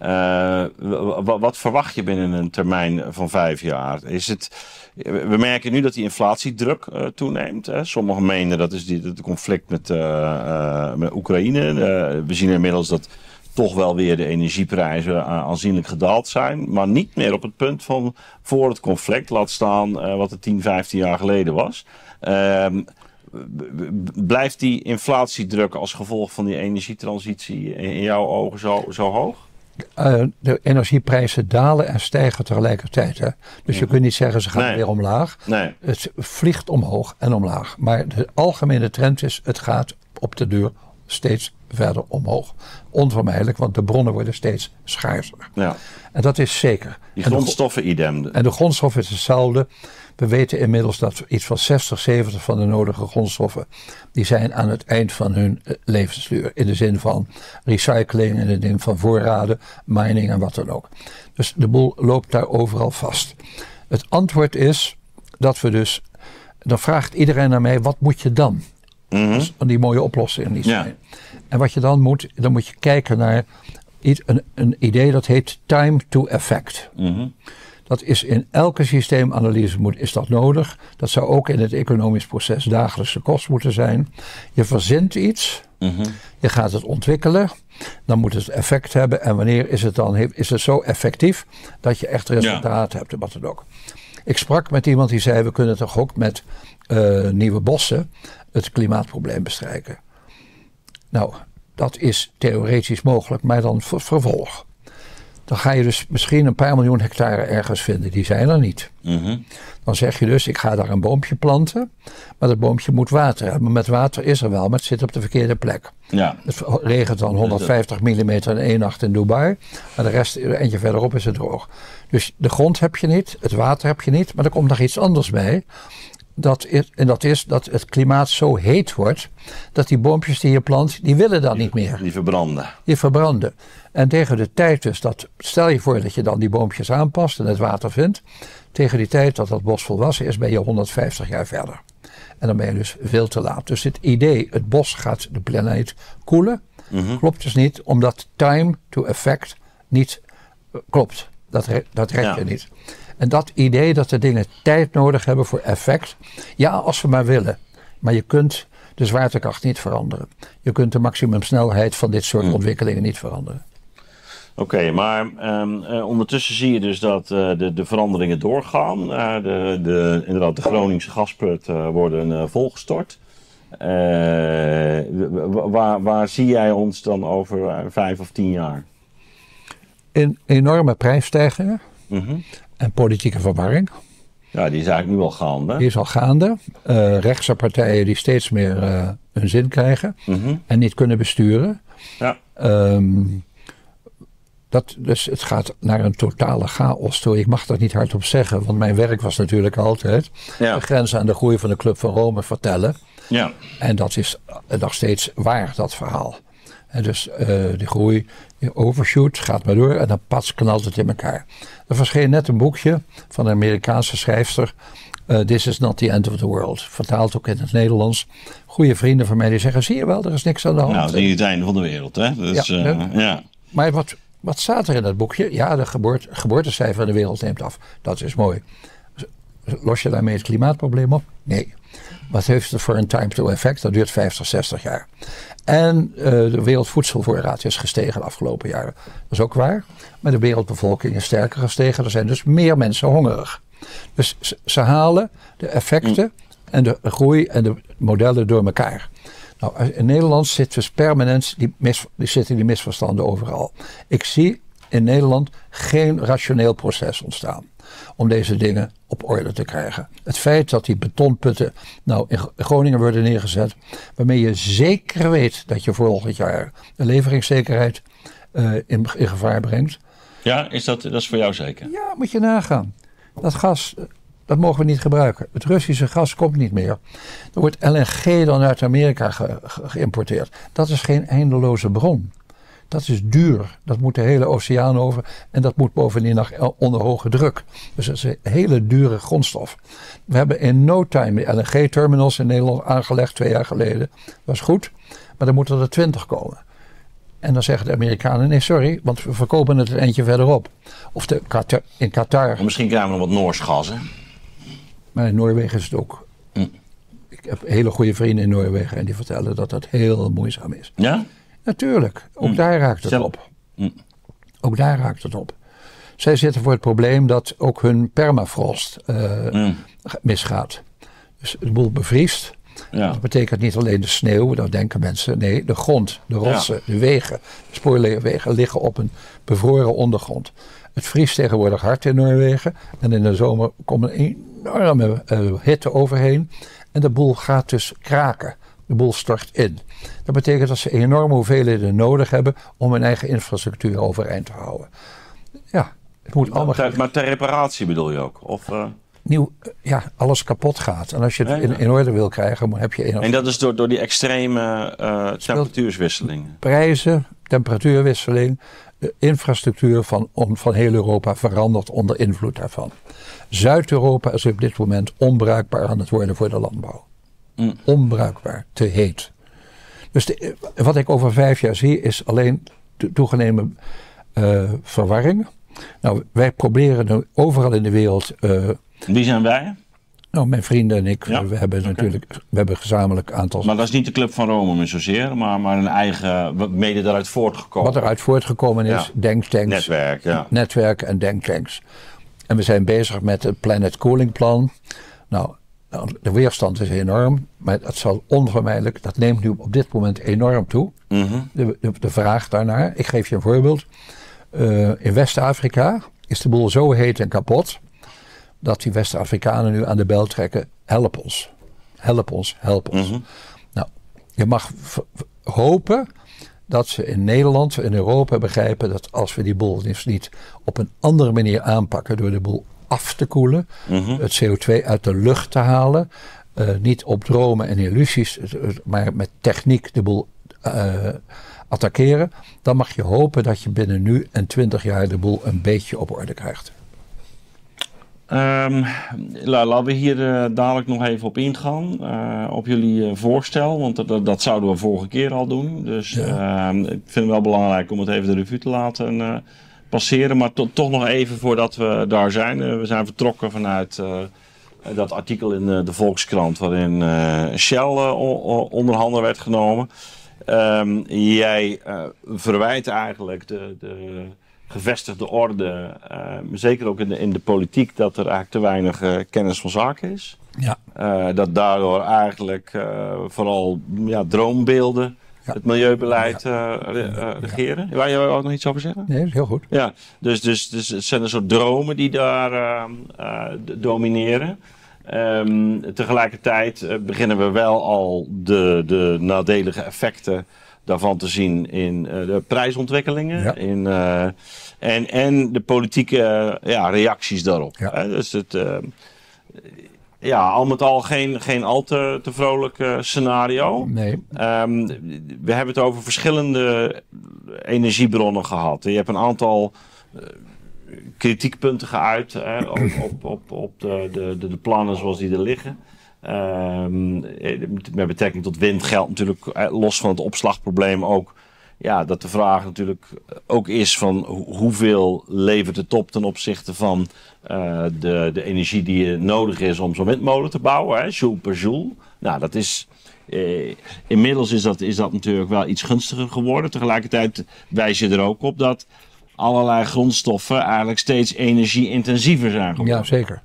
Uh, wat, wat verwacht je binnen een termijn van vijf jaar? Is het, we merken nu dat die inflatiedruk uh, toeneemt. Hè? Sommigen menen dat is die, het conflict met, uh, uh, met Oekraïne. Uh, we zien inmiddels dat toch wel weer de energieprijzen uh, aanzienlijk gedaald zijn. Maar niet meer op het punt van voor het conflict. Laat staan uh, wat het tien, vijftien jaar geleden was. Uh, blijft die inflatiedruk als gevolg van die energietransitie in jouw ogen zo, zo hoog? Uh, de energieprijzen dalen en stijgen tegelijkertijd. Hè? Dus je kunt niet zeggen ze gaan nee. weer omlaag. Nee. Het vliegt omhoog en omlaag. Maar de algemene trend is het gaat op de duur steeds verder omhoog. Onvermijdelijk, want de bronnen worden steeds schaarser. Ja. En dat is zeker. Die grondstoffen idem. En de grondstof is hetzelfde. We weten inmiddels dat iets van zestig, zeventig van de nodige grondstoffen, die zijn aan het eind van hun levensduur. In de zin van recycling, in de zin van voorraden, mining en wat dan ook. Dus de boel loopt daar overal vast. Het antwoord is dat we dus, dan vraagt iedereen naar mij, wat moet je dan? Mm-hmm. Dus die mooie oplossingen die zijn. Ja. En wat je dan moet, dan moet je kijken naar een, een idee dat heet time to effect. Mm-hmm. Dat is in elke systeemanalyse moet, is dat nodig. Dat zou ook in het economisch proces dagelijkse kost moeten zijn. Je verzint iets, mm-hmm. je gaat het ontwikkelen, dan moet het effect hebben. En wanneer is het dan is het zo effectief dat je echt resultaat ja. hebt en wat dan ook. Ik sprak met iemand die zei, we kunnen toch ook met uh, nieuwe bossen het klimaatprobleem bestrijken. Nou, dat is theoretisch mogelijk, maar dan ver- vervolg. Dan ga je dus misschien een paar miljoen hectare ergens vinden. Die zijn er niet. Mm-hmm. Dan zeg je dus, ik ga daar een boompje planten. Maar dat boompje moet water hebben. Met water is er wel, maar het zit op de verkeerde plek. Ja. Het regent dan honderdvijftig millimeter in één nacht in Dubai. Maar de rest, een eentje verderop, is het droog. Dus de grond heb je niet, het water heb je niet. Maar er komt nog iets anders bij. Dat is, en dat is dat het klimaat zo heet wordt, dat die boompjes die je plant, die willen dan die, niet meer. Die verbranden. Die verbranden. En tegen de tijd dus, dat, stel je voor dat je dan die boompjes aanpast en het water vindt. Tegen die tijd dat dat bos volwassen is, ben je honderdvijftig jaar verder. En dan ben je dus veel te laat. Dus het idee, het bos gaat de planeet koelen, Mm-hmm. klopt dus niet, omdat time to effect niet uh, klopt. Dat, re- dat red Ja. je niet. En dat idee dat de dingen tijd nodig hebben voor effect. Ja, als we maar willen. Maar je kunt de zwaartekracht niet veranderen. Je kunt de maximumsnelheid van dit soort Mm. ontwikkelingen niet veranderen. Oké, okay, maar um, uh, ondertussen zie je dus dat uh, de, de veranderingen doorgaan. Uh, de, de, inderdaad, de Groningse gasputten uh, worden uh, volgestort. Uh, w- waar, waar zie jij ons dan over uh, vijf of tien jaar? In enorme prijsstijgingen Mm-hmm. en politieke verwarring. Ja, die is eigenlijk nu al gaande. Die is al gaande. Uh, rechtse partijen die steeds meer uh, hun zin krijgen. Mm-hmm. En niet kunnen besturen. Ja. Um, dat, dus het gaat naar een totale chaos toe. Ik mag dat niet hardop zeggen. Want mijn werk was natuurlijk altijd ja. de grenzen aan de groei van de Club van Rome vertellen. Ja. En dat is nog steeds waar, dat verhaal. En dus uh, de groei, de overshoot, gaat maar door en dan pats knalt het in elkaar. Er verscheen net een boekje van een Amerikaanse schrijfster. Uh, This is not the end of the world. Vertaald ook in het Nederlands. Goeie vrienden van mij die zeggen, zie je wel, er is niks aan de hand. Nou, het is niet het einde van de wereld, hè? Dus, ja, uh, ja. Maar wat, wat staat er in dat boekje? Ja, de geboorte, geboortecijfer in de wereld neemt af. Dat is mooi. Los je daarmee het klimaatprobleem op? Nee. Wat heeft het voor een time to effect? Dat duurt vijftig, zestig jaar. En uh, de wereldvoedselvoorraad is gestegen de afgelopen jaren. Dat is ook waar. Maar de wereldbevolking is sterker gestegen. Er zijn dus meer mensen hongerig. Dus ze, ze halen de effecten mm. en de groei en de modellen door elkaar. Nou, in Nederland zitten dus permanent die, mis, die, zitten die misverstanden overal. Ik zie in Nederland geen rationeel proces ontstaan om deze dingen op orde te krijgen. Het feit dat die betonputten nou in Groningen worden neergezet, waarmee je zeker weet dat je volgend jaar de leveringszekerheid uh, in, in gevaar brengt. Ja, is dat, dat is voor jou zeker? Ja, moet je nagaan. Dat gas, dat mogen we niet gebruiken. Het Russische gas komt niet meer. Er wordt L N G dan uit Amerika ge, ge, geïmporteerd. Dat is geen eindeloze bron. Dat is duur. Dat moet de hele oceaan over. En dat moet bovendien nog onder hoge druk. Dus dat is een hele dure grondstof. We hebben in no time de L N G-terminals in Nederland aangelegd twee jaar geleden. Dat is goed. Maar dan moeten er twintig komen. En dan zeggen de Amerikanen, nee sorry, want we verkopen het een eindje verderop. Of de Qatar, in Qatar. Maar misschien krijgen we nog wat Noors gas, hè? Maar in Noorwegen is het ook. Hm. Ik heb hele goede vrienden in Noorwegen en die vertellen dat dat heel moeizaam is. Ja? Natuurlijk, ook mm. daar raakt het Stel. op. Mm. Ook daar raakt het op. Zij zitten voor het probleem dat ook hun permafrost uh, mm. misgaat. Dus de boel bevriest. Ja. Dat betekent niet alleen de sneeuw, dat denken mensen. Nee, de grond, de rotsen, ja. de wegen, de spoorwegen liggen op een bevroren ondergrond. Het vriest tegenwoordig hard in Noorwegen. En in de zomer komt een enorme uh, hitte overheen. En de boel gaat dus kraken. De boel stort in. Dat betekent dat ze enorme hoeveelheden nodig hebben om hun eigen infrastructuur overeind te houden. Ja, het moet allemaal... Ter, maar ter reparatie bedoel je ook? Of, uh... Nieuw, ja, alles kapot gaat. En als je het ja, ja. In, in orde wil krijgen, dan heb je... Een en dat is door, door die extreme uh, temperatuurwisselingen? Prijzen, temperatuurwisseling, de infrastructuur van, on, van heel Europa verandert onder invloed daarvan. Zuid-Europa is op dit moment onbruikbaar aan het worden voor de landbouw. Mm. Onbruikbaar, te heet. Dus de, wat ik over vijf jaar zie is alleen to, toegenomen uh, verwarring. Nou, wij proberen nu overal in de wereld... Uh, Wie zijn wij? Nou, mijn vrienden en ik, ja? we hebben okay. natuurlijk we hebben gezamenlijk aantal... Maar dat is niet de Club van Rome meer zozeer, maar, maar een eigen, mede daaruit voortgekomen. Wat eruit voortgekomen is, ja. denktanks. Netwerk, ja. Netwerken en denktanks. En we zijn bezig met het Planet Cooling Plan. Nou, de weerstand is enorm, maar dat zal onvermijdelijk, dat neemt nu op dit moment enorm toe. Mm-hmm. De, de, de vraag daarnaar, ik geef je een voorbeeld. Uh, in West-Afrika is de boel zo heet en kapot, dat die West-Afrikanen nu aan de bel trekken, help ons. Help ons, help ons. Mm-hmm. Nou, je mag v- v- hopen dat ze in Nederland, in Europa begrijpen dat als we die boel dus niet op een andere manier aanpakken door de boel af te koelen, mm-hmm. het C O twee uit de lucht te halen, uh, niet op dromen en illusies, maar met techniek de boel uh, attackeren, dan mag je hopen dat je binnen nu en twintig jaar de boel een beetje op orde krijgt. Um, laten we hier uh, dadelijk nog even op ingaan, uh, op jullie uh, voorstel, want dat, dat zouden we vorige keer al doen. Dus ja. uh, ik vind het wel belangrijk om het even de revue te laten uh, passeren, maar to, toch nog even voordat we daar zijn. Uh, we zijn vertrokken vanuit uh, dat artikel in uh, de Volkskrant waarin uh, Shell uh, onder handen werd genomen. Um, jij uh, verwijt eigenlijk de... de gevestigde orde, uh, zeker ook in de, in de politiek, dat er eigenlijk te weinig uh, kennis van zaken is. Ja. Uh, dat daardoor eigenlijk uh, vooral ja, droombeelden ja. het milieubeleid uh, uh, regeren. Ja. Waar je ook nog iets over zeggen? Nee, dat is heel goed. Ja, dus, dus, dus het zijn een soort dromen die daar uh, uh, domineren. Um, tegelijkertijd uh, beginnen we wel al de, de nadelige effecten daarvan te zien in uh, de prijsontwikkelingen. Ja. In, uh, en, en de politieke uh, ja, reacties daarop. Ja. Uh, dus het... Uh, Ja, al met al geen, geen al te, te vrolijk uh, scenario. Nee. Um, we hebben het over verschillende energiebronnen gehad. Je hebt een aantal uh, kritiekpunten geuit hè, op, op, op, op de, de, de, de plannen zoals die er liggen. Um, met betrekking tot wind geldt natuurlijk, los van het opslagprobleem ook, ja, dat de vraag natuurlijk ook is van hoeveel levert het op ten opzichte van uh, de, de energie die nodig is om zo'n windmolen te bouwen, hè, joule per joule. Nou, dat is, eh, inmiddels is dat, is dat natuurlijk wel iets gunstiger geworden. Tegelijkertijd wijs je er ook op dat allerlei grondstoffen eigenlijk steeds energie-intensiever zijn geworden. Ja, zeker.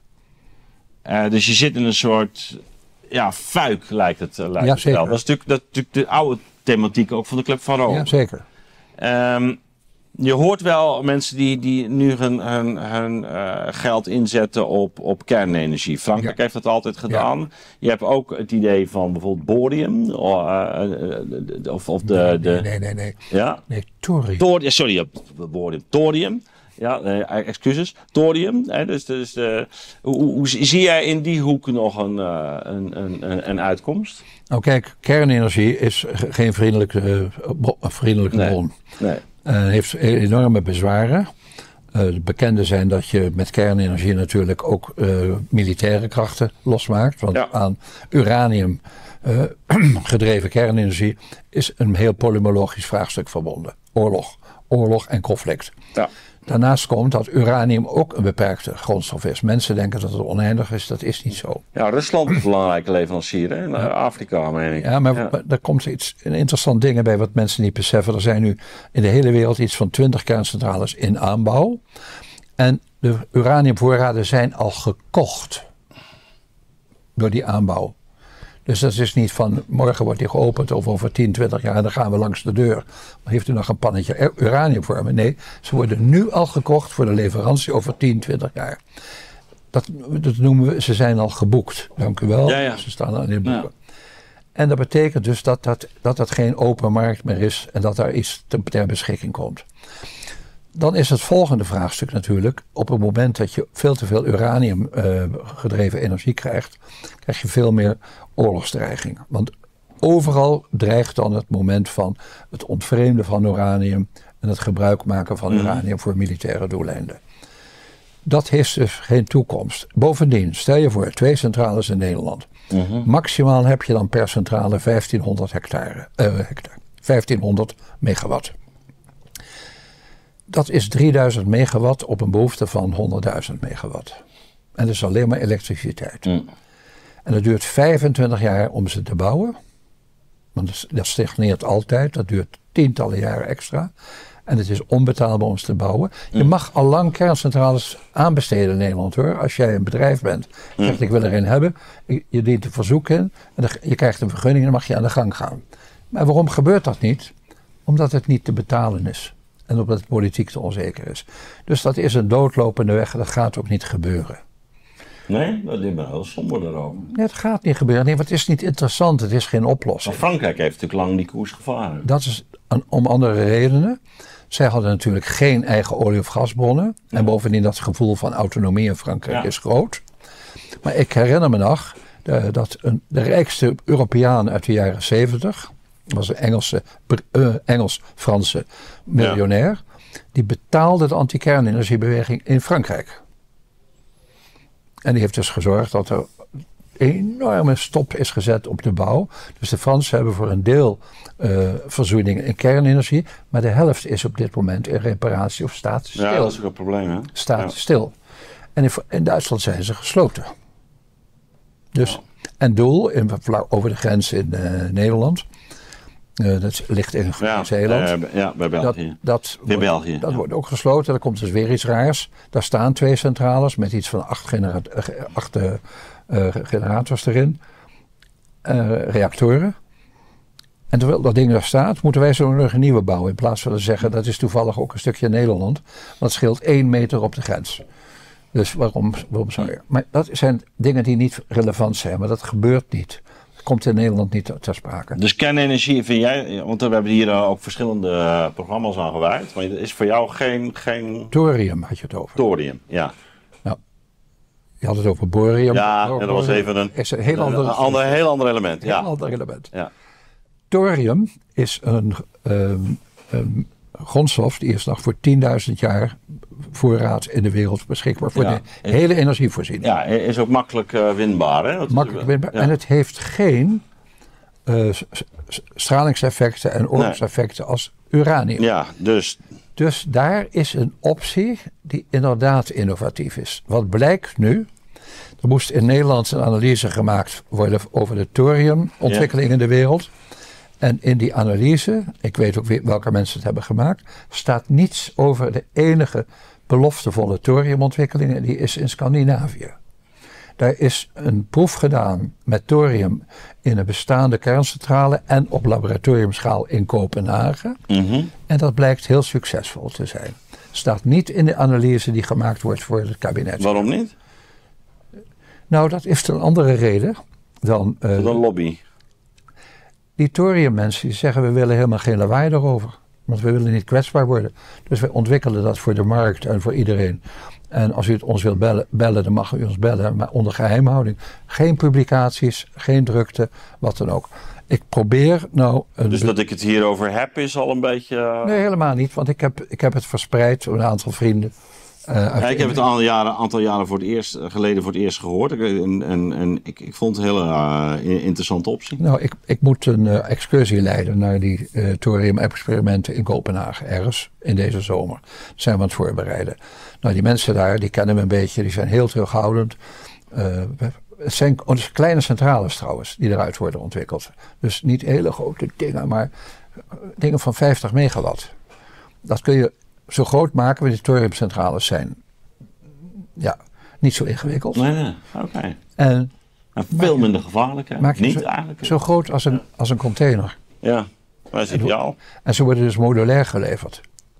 Uh, dus je zit in een soort ja, fuik, lijkt het, uh, lijkt ja, het wel. zeker. Dat is natuurlijk, dat is natuurlijk de oude thematiek ook van de Club van Rome. Ja, zeker. Um, je hoort wel mensen die, die nu hun, hun, hun uh, geld inzetten op, op kernenergie. Frankrijk ja. heeft dat altijd gedaan. Ja. Je hebt ook het idee van bijvoorbeeld borium. Of, uh, of, of de, nee, de... nee, nee, nee. Ja? Nee, thorium. Thor, sorry, borium. Thorium. Ja, eh, excuses. Thorium. Hè, dus, dus, uh, hoe, hoe zie jij in die hoek nog een, uh, een, een, een uitkomst? Nou kijk, kernenergie is geen vriendelijke, uh, vriendelijke nee. bron. Nee. Het uh, heeft enorme bezwaren. Uh, het bekende zijn dat je met kernenergie natuurlijk ook uh, militaire krachten losmaakt. Want ja. aan uranium uh, gedreven kernenergie is een heel polymologisch vraagstuk verbonden. Oorlog. Oorlog en conflict. Ja. Daarnaast komt dat uranium ook een beperkte grondstof is. Mensen denken dat het oneindig is, dat is niet zo. Ja, Rusland is een belangrijke leverancier hè? In ja. Afrika, meen ik. Ja, maar ja. er komt iets interessant dingen bij wat mensen niet beseffen. Er zijn nu in de hele wereld iets van twintig kerncentrales in aanbouw. En de uraniumvoorraden zijn al gekocht door die aanbouw. Dus dat is niet van morgen wordt die geopend of over tien, twintig jaar en dan gaan we langs de deur. Dan heeft u nog een pannetje uranium voor me? Nee, ze worden nu al gekocht voor de leverantie over tien, twintig jaar. Dat, dat noemen we, ze zijn al geboekt. Dank u wel. Ja, ja. Ze staan al in de boeken. Ja. En dat betekent dus dat dat, dat dat geen open markt meer is en dat daar iets ter, ter beschikking komt. Dan is het volgende vraagstuk natuurlijk, op het moment dat je veel te veel uranium uh, gedreven energie krijgt, krijg je veel meer oorlogsdreiging. Want overal dreigt dan het moment van het ontvreemden van uranium en het gebruik maken van uranium voor militaire doeleinden. Dat heeft dus geen toekomst. Bovendien, stel je voor, twee centrales in Nederland. Uh-huh. Maximaal heb je dan per centrale vijftienhonderd hectare, uh, hectare, vijftienhonderd megawatt. Dat is drieduizend megawatt op een behoefte van honderdduizend megawatt. En dat is alleen maar elektriciteit. Mm. En dat duurt vijfentwintig jaar om ze te bouwen. Want dat stagneert altijd. Dat duurt tientallen jaren extra. En het is onbetaalbaar om ze te bouwen. Mm. Je mag al lang kerncentrales aanbesteden in Nederland hoor. Als jij een bedrijf bent. Mm. Zegt ik wil er een hebben. Je dient een verzoek in. En je krijgt een vergunning en dan mag je aan de gang gaan. Maar waarom gebeurt dat niet? Omdat het niet te betalen is. En omdat het politiek te onzeker is. Dus dat is een doodlopende weg. Dat gaat ook niet gebeuren. Nee, dat is maar heel somber daarover. Nee, het gaat niet gebeuren. Nee, want het is niet interessant. Het is geen oplossing. Maar Frankrijk heeft natuurlijk lang die koers gevaren. Dat is een, om andere redenen. Zij hadden natuurlijk geen eigen olie- of gasbronnen. Ja. En bovendien dat gevoel van autonomie in Frankrijk ja. is groot. Maar ik herinner me nog de, dat een, de rijkste Europeaan uit de jaren zeventig... was een Engelse, uh, Engels-Franse miljonair. Ja. Die betaalde de anti-kernenergiebeweging in Frankrijk. En die heeft dus gezorgd dat er een enorme stop is gezet op de bouw. Dus de Fransen hebben voor een deel uh, voorzieningen in kernenergie. Maar de helft is op dit moment in reparatie of staat stil. Ja, dat is ook een probleem hè. Staat ja. stil. En in, in Duitsland zijn ze gesloten. Dus, ja. En Doel, in, over de grens in uh, Nederland... Uh, dat ligt in ja, Zeeland. Uh, ja, bij België. Dat, dat, bij wordt, België, dat ja. wordt ook gesloten. Er komt dus weer iets raars. Daar staan twee centrales met iets van acht, genera- acht uh, generators erin. Uh, reactoren. En terwijl dat ding daar staat, moeten wij zo nog een nieuwe bouwen. In plaats van te zeggen, dat is toevallig ook een stukje Nederland. Want het scheelt één meter op de grens. Dus waarom, waarom zou je... Maar dat zijn dingen die niet relevant zijn. Maar dat gebeurt niet. Dat komt in Nederland niet ter sprake. Dus kernenergie vind jij... Want we hebben hier ook verschillende programma's aan gewijd. Maar is voor jou geen... geen... Thorium had je het over. Thorium, ja. Nou, je had het over borium. Ja, en dat was even een, is een heel ander, een ander, heel ander element. Heel ja. ander element. Ja. Thorium is een, um, een grondstof die is nog voor tienduizend jaar voorraad in de wereld beschikbaar voor Ja. de hele energievoorziening. Ja, is ook makkelijk uh, winbaar. Hè? Dat Makkelijk winbaar. Ja. En het heeft geen uh, stralingseffecten en oorlogseffecten nee. als uranium. Ja, dus... Dus daar is een optie die inderdaad innovatief is. Wat blijkt nu? Er moest in Nederland een analyse gemaakt worden over de thoriumontwikkeling ja. in de wereld. En in die analyse, ik weet ook welke mensen het hebben gemaakt, staat niets over de enige beloftevolle thoriumontwikkeling. En die is in Scandinavië. Daar is een proef gedaan met thorium in een bestaande kerncentrale en op laboratoriumschaal in Kopenhagen. Mm-hmm. En dat blijkt heel succesvol te zijn. Staat niet in de analyse die gemaakt wordt voor het kabinet. Waarom niet? Nou, dat heeft een andere reden dan... Uh, dan lobby. Die thoriummensen die zeggen we willen helemaal geen lawaai erover. Want we willen niet kwetsbaar worden. Dus we ontwikkelen dat voor de markt en voor iedereen. En als u het ons wilt bellen, bellen, dan mag u ons bellen. Maar onder geheimhouding. Geen publicaties, geen drukte, wat dan ook. Ik probeer nou... Een dus dat ik het hierover heb is al een beetje... Uh... Nee, helemaal niet. Want ik heb, ik heb het verspreid door een aantal vrienden. Uh, ja, ik heb het een aantal jaren, aantal jaren voor het eerst, geleden voor het eerst gehoord. En, en, en ik, ik vond het een hele uh, interessante optie. Nou, ik, ik moet een uh, excursie leiden naar die uh, thorium-experimenten in Kopenhagen. Ergens in deze zomer. Dat zijn we aan het voorbereiden. Nou, die mensen daar, die kennen me een beetje. Die zijn heel terughoudend. Uh, het zijn kleine centrales trouwens, die eruit worden ontwikkeld. Dus niet hele grote dingen, maar dingen van vijftig megawatt. Dat kun je zo groot maken, want die thoriumcentrales zijn ja, niet zo ingewikkeld. Nee, nee. Oké. Okay. En, en veel minder gevaarlijk, hè? Maak je niet zo, eigenlijk. Zo groot als een, als een container. Ja, dat is ideaal. En ze worden dus modulair geleverd.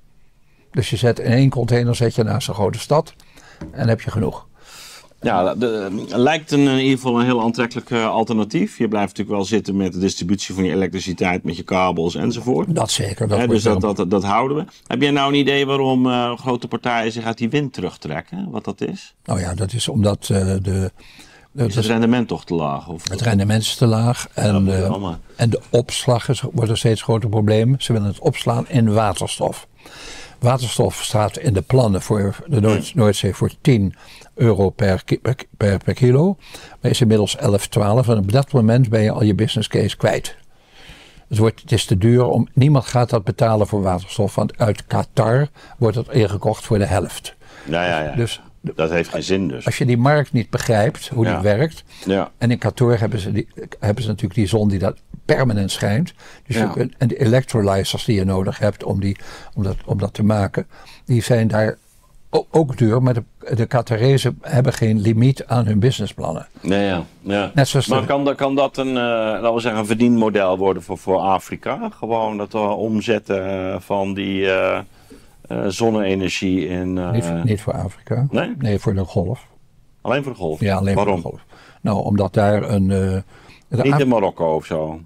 Dus je zet in één container zet je naast een grote stad en heb je genoeg. Ja, de, lijkt een, in ieder geval een heel aantrekkelijk uh, alternatief. Je blijft natuurlijk wel zitten met de distributie van je elektriciteit, met je kabels enzovoort. Dat zeker. Dat He, dus dat, dat, dat houden we. Heb jij nou een idee waarom uh, grote partijen zich uit die wind terugtrekken? Wat dat is? Nou ja, dat is omdat uh, de... de is het rendement toch te laag? Of het rendement is te laag. En, ja, uh, en de opslag is, wordt een steeds groter probleem. Ze willen het opslaan in waterstof. Waterstof staat in de plannen voor de Noord- Noordzee voor tien euro per, per, per kilo. Maar is inmiddels elf, twaalf. En op dat moment ben je al je business case kwijt. Het, wordt, het is te duur. Om, niemand gaat dat betalen voor waterstof. Want uit Qatar wordt het ingekocht voor de helft. Ja, ja, ja. Dus, dat heeft geen zin dus. Als je die markt niet begrijpt, hoe ja. die werkt. Ja. En in Qatar hebben ze, die, hebben ze natuurlijk die zon die dat permanent schijnt. Dus ja. je, en de electrolyzers die je nodig hebt om, die, om, dat, om dat te maken. Die zijn daar ook, ook duur. Maar de, de Qatarezen hebben geen limiet aan hun businessplannen. Nee, ja. ja. Net zoals maar de, kan, kan dat een, uh, laten we zeggen, een verdienmodel worden voor, voor Afrika? Gewoon dat uh, omzetten van die... Uh, Uh, zonne-energie in... Uh... Niet, niet voor Afrika. Nee? Nee, voor de golf. Alleen voor de golf? Ja, alleen Waarom? voor de golf. Nou, omdat daar een... Uh, Niet Af- in Marokko of zo?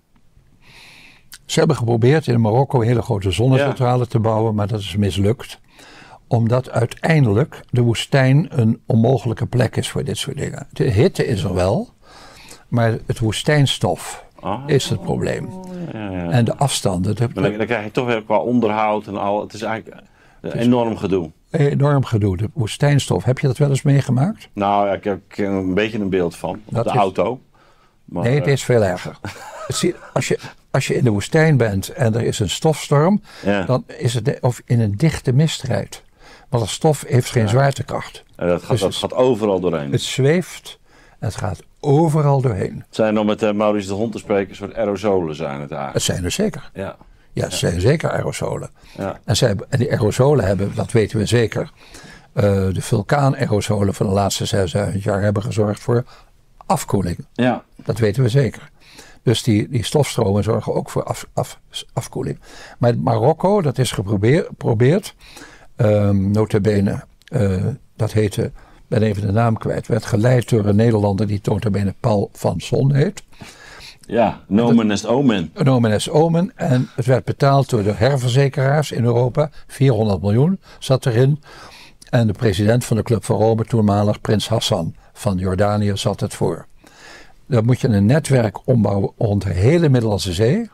Ze hebben geprobeerd in Marokko een hele grote zonnecentrale ja. te bouwen, maar dat is mislukt. Omdat uiteindelijk de woestijn een onmogelijke plek is voor dit soort dingen. De hitte is er wel, maar het woestijnstof ah. is het probleem. Ja, ja. En de afstanden. De, maar dan, dan krijg je toch weer qua onderhoud en al. Het is eigenlijk een enorm gedoe. Enorm gedoe. De woestijnstof. Heb je dat wel eens meegemaakt? Nou ja, ik heb er een beetje een beeld van. Op dat de is, auto. Maar, nee, het is veel erger. als, je, als je in de woestijn bent en er is een stofstorm, ja. dan is het of in een dichte mist rijdt. Want het stof heeft geen ja. zwaartekracht. Ja, dat gaat, dus dat het, gaat overal doorheen. Het zweeft en het gaat overal doorheen. Het zijn om met uh, Maurice de Hond te spreken, een soort aerosolen zijn het eigenlijk. Het zijn er zeker. Ja. Ja, het zijn zeker aerosolen. Ja. En, zij, en die aerosolen hebben, dat weten we zeker, uh, de vulkaan-aerosolen van de laatste zesduizend jaar hebben gezorgd voor afkoeling. Ja. Dat weten we zeker. Dus die, die stofstromen zorgen ook voor af, af, afkoeling. Maar Marokko, dat is geprobeerd. Um, nota bene, uh, dat heette, ik ben even de naam kwijt, werd geleid door een Nederlander die nota bene Paul van Son heet. Ja, nomen est omen. Nomen est omen. En het werd betaald door de herverzekeraars in Europa. vierhonderd miljoen zat erin. En de president van de Club van Rome, toenmalig prins Hassan van Jordanië, zat het voor. Dan moet je een netwerk ombouwen rond de hele Middellandse Zee.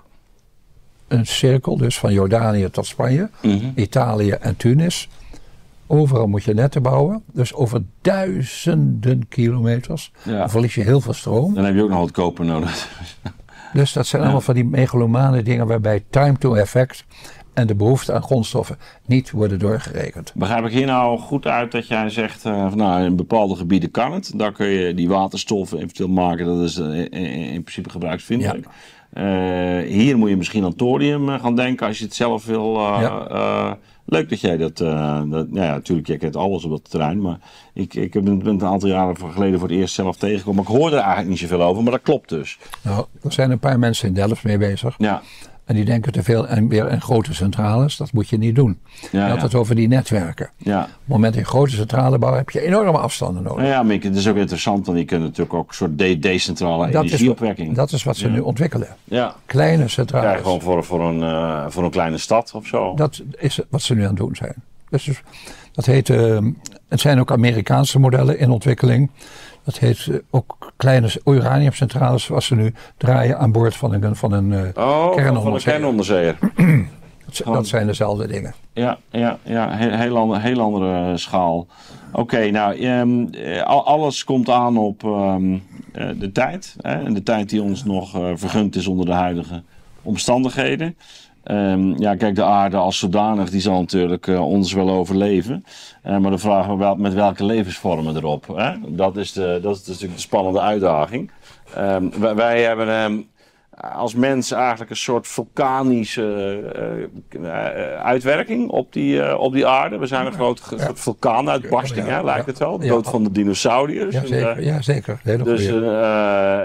Een cirkel, dus van Jordanië tot Spanje, mm-hmm. Italië en Tunis. Overal moet je netten bouwen. Dus over duizenden kilometers. Ja. Dan verlies je heel veel stroom. Dan heb je ook nog wat koper nodig. Dus dat zijn ja. allemaal van die megalomane dingen waarbij time to effect en de behoefte aan grondstoffen niet worden doorgerekend. Begrijp ik hier nou goed uit dat jij zegt, uh, van, nou, in bepaalde gebieden kan het. Daar kun je die waterstoffen eventueel maken. Dat is uh, in, in principe gebruiksvriendelijk. Ja. Uh, hier moet je misschien aan thorium uh, gaan denken als je het zelf wil. Uh, ja. uh, leuk dat jij dat, uh, dat nou ja, natuurlijk, jij kent alles op dat terrein, maar ik, ik ben, ben een aantal jaren geleden voor het eerst zelf tegengekomen, maar ik hoorde er eigenlijk niet zoveel over, maar dat klopt dus. Nou, er zijn een paar mensen in Delft mee bezig. Ja. En die denken te veel en weer in grote centrales. Dat moet je niet doen. Ja, je had ja. het over die netwerken. Ja. Op het moment dat je grote centrale bouwt, heb je enorme afstanden nodig. Ja, maar het is ook interessant, want je kunt natuurlijk ook een soort de- decentrale dat energieopwekking. Is, dat is wat ze ja. nu ontwikkelen. Ja. Kleine centrales. Ja, gewoon voor, voor, een, uh, voor een kleine stad of zo. Dat is wat ze nu aan het doen zijn. Dus, dus dat heet, uh, het zijn ook Amerikaanse modellen in ontwikkeling. Dat heet uh, ook kleine uraniumcentrales zoals ze nu draaien aan boord van een, van een uh, oh, kernonderzeeër. Van een kernonderzeeër. dat, dat zijn dezelfde dingen. Ja, ja, ja heel, heel, andere, heel andere schaal. Oké, okay, nou, um, alles komt aan op um, uh, de tijd. Hè, en de tijd die ons nog uh, vergund is onder de huidige omstandigheden. Um, ja, kijk, de aarde als zodanig, die zal natuurlijk uh, ons wel overleven. Uh, maar de vraag is wel, met welke levensvormen erop. Hè? Dat, is de, dat is natuurlijk de spannende uitdaging. Um, wij, wij hebben um, als mens eigenlijk een soort vulkanische uh, uh, uitwerking op die, uh, op die aarde. We zijn een grote ja. vulkaanuitbarsting, ja, hè, lijkt het wel. De dood ja. van de dinosauriërs. Ja, zeker. Ja, zeker. Hele dus, uh,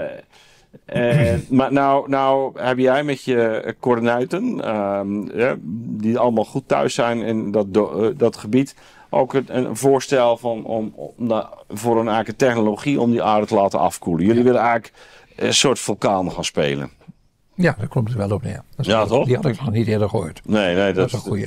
Uh, maar nou, nou heb jij met je kornuiten, um, ja, die allemaal goed thuis zijn in dat, do, uh, dat gebied, ook een, een voorstel van, om, om da, voor een eigen technologie om die aarde te laten afkoelen. Jullie ja. willen eigenlijk een soort vulkaan gaan spelen. Ja, daar komt het wel op neer. Dat ja, goed. Toch? Die had ik nog niet eerder gehoord. Nee, nee, dat, dat is een goeie.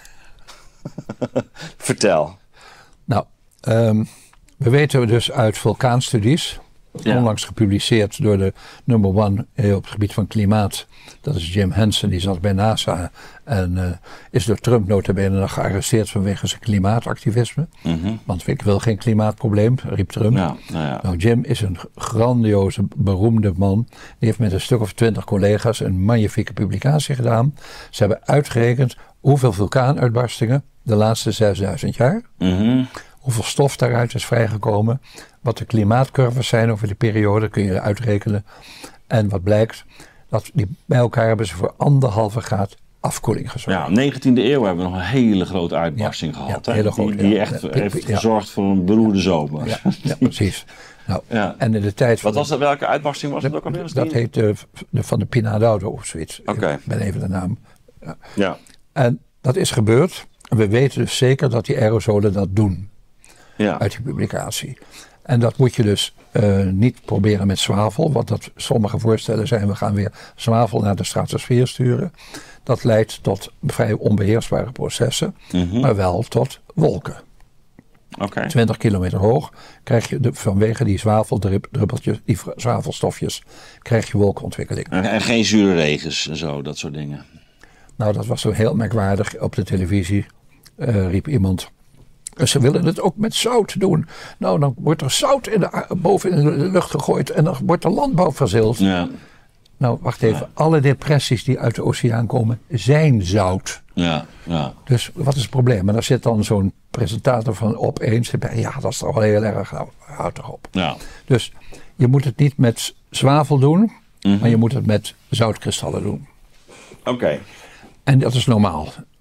Vertel. Nou, um, we weten dus uit vulkaanstudies, ja. onlangs gepubliceerd door de number one eh, op het gebied van klimaat. Dat is Jim Hansen, die zat bij NASA en uh, is door Trump nota bene gearresteerd vanwege zijn klimaatactivisme. Mm-hmm. Want ik wil geen klimaatprobleem, riep Trump. Ja, nou, ja. nou, Jim is een grandioze, beroemde man. Die heeft met een stuk of twintig collega's een magnifieke publicatie gedaan. Ze hebben uitgerekend hoeveel vulkaanuitbarstingen de laatste zesduizend jaar. Mm-hmm. Hoeveel stof daaruit is vrijgekomen. Wat de klimaatcurves zijn over die periode kun je uitrekenen. En wat blijkt, dat die, bij elkaar hebben ze voor anderhalve graad afkoeling gezorgd. Ja, negentiende eeuw hebben we nog een hele grote uitbarsting ja, gehad. Ja, hele grote, die die ja, echt ja, heeft ja. gezorgd voor een beroerde zomer. Ja, ja precies. Nou, ja. En in de tijd wat was dat? Welke uitbarsting was de, dat ook alweer? Dat heet de, de, van de Pinadaudo of zoiets. Okay. Ik ben even de naam. Ja. Ja. En dat is gebeurd. We weten dus zeker dat die aerosolen dat doen. Ja. Uit die publicatie. En dat moet je dus uh, niet proberen met zwavel. Want dat sommige voorstellen zijn, we gaan weer zwavel naar de stratosfeer sturen. Dat leidt tot vrij onbeheersbare processen. Mm-hmm. Maar wel tot wolken. Okay. twintig kilometer hoog krijg je de, vanwege die zwaveldruppeltjes, die zwavelstofjes, krijg je wolkenontwikkeling. En, en geen zure regens en zo, dat soort dingen. Nou, dat was zo heel merkwaardig. Op de televisie uh, riep iemand, ze willen het ook met zout doen. Nou, dan wordt er zout in de, boven in de lucht gegooid en dan wordt de landbouw verzild. Ja. Nou, wacht even. Ja. Alle depressies die uit de oceaan komen zijn zout. Ja, ja. Dus wat is het probleem? Maar daar zit dan zo'n presentator van opeens. Ja, dat is toch wel heel erg. Nou, houd toch op. Ja. Dus je moet het niet met zwavel doen. Mm-hmm. Maar je moet het met zoutkristallen doen. Oké. Okay. En dat is normaal.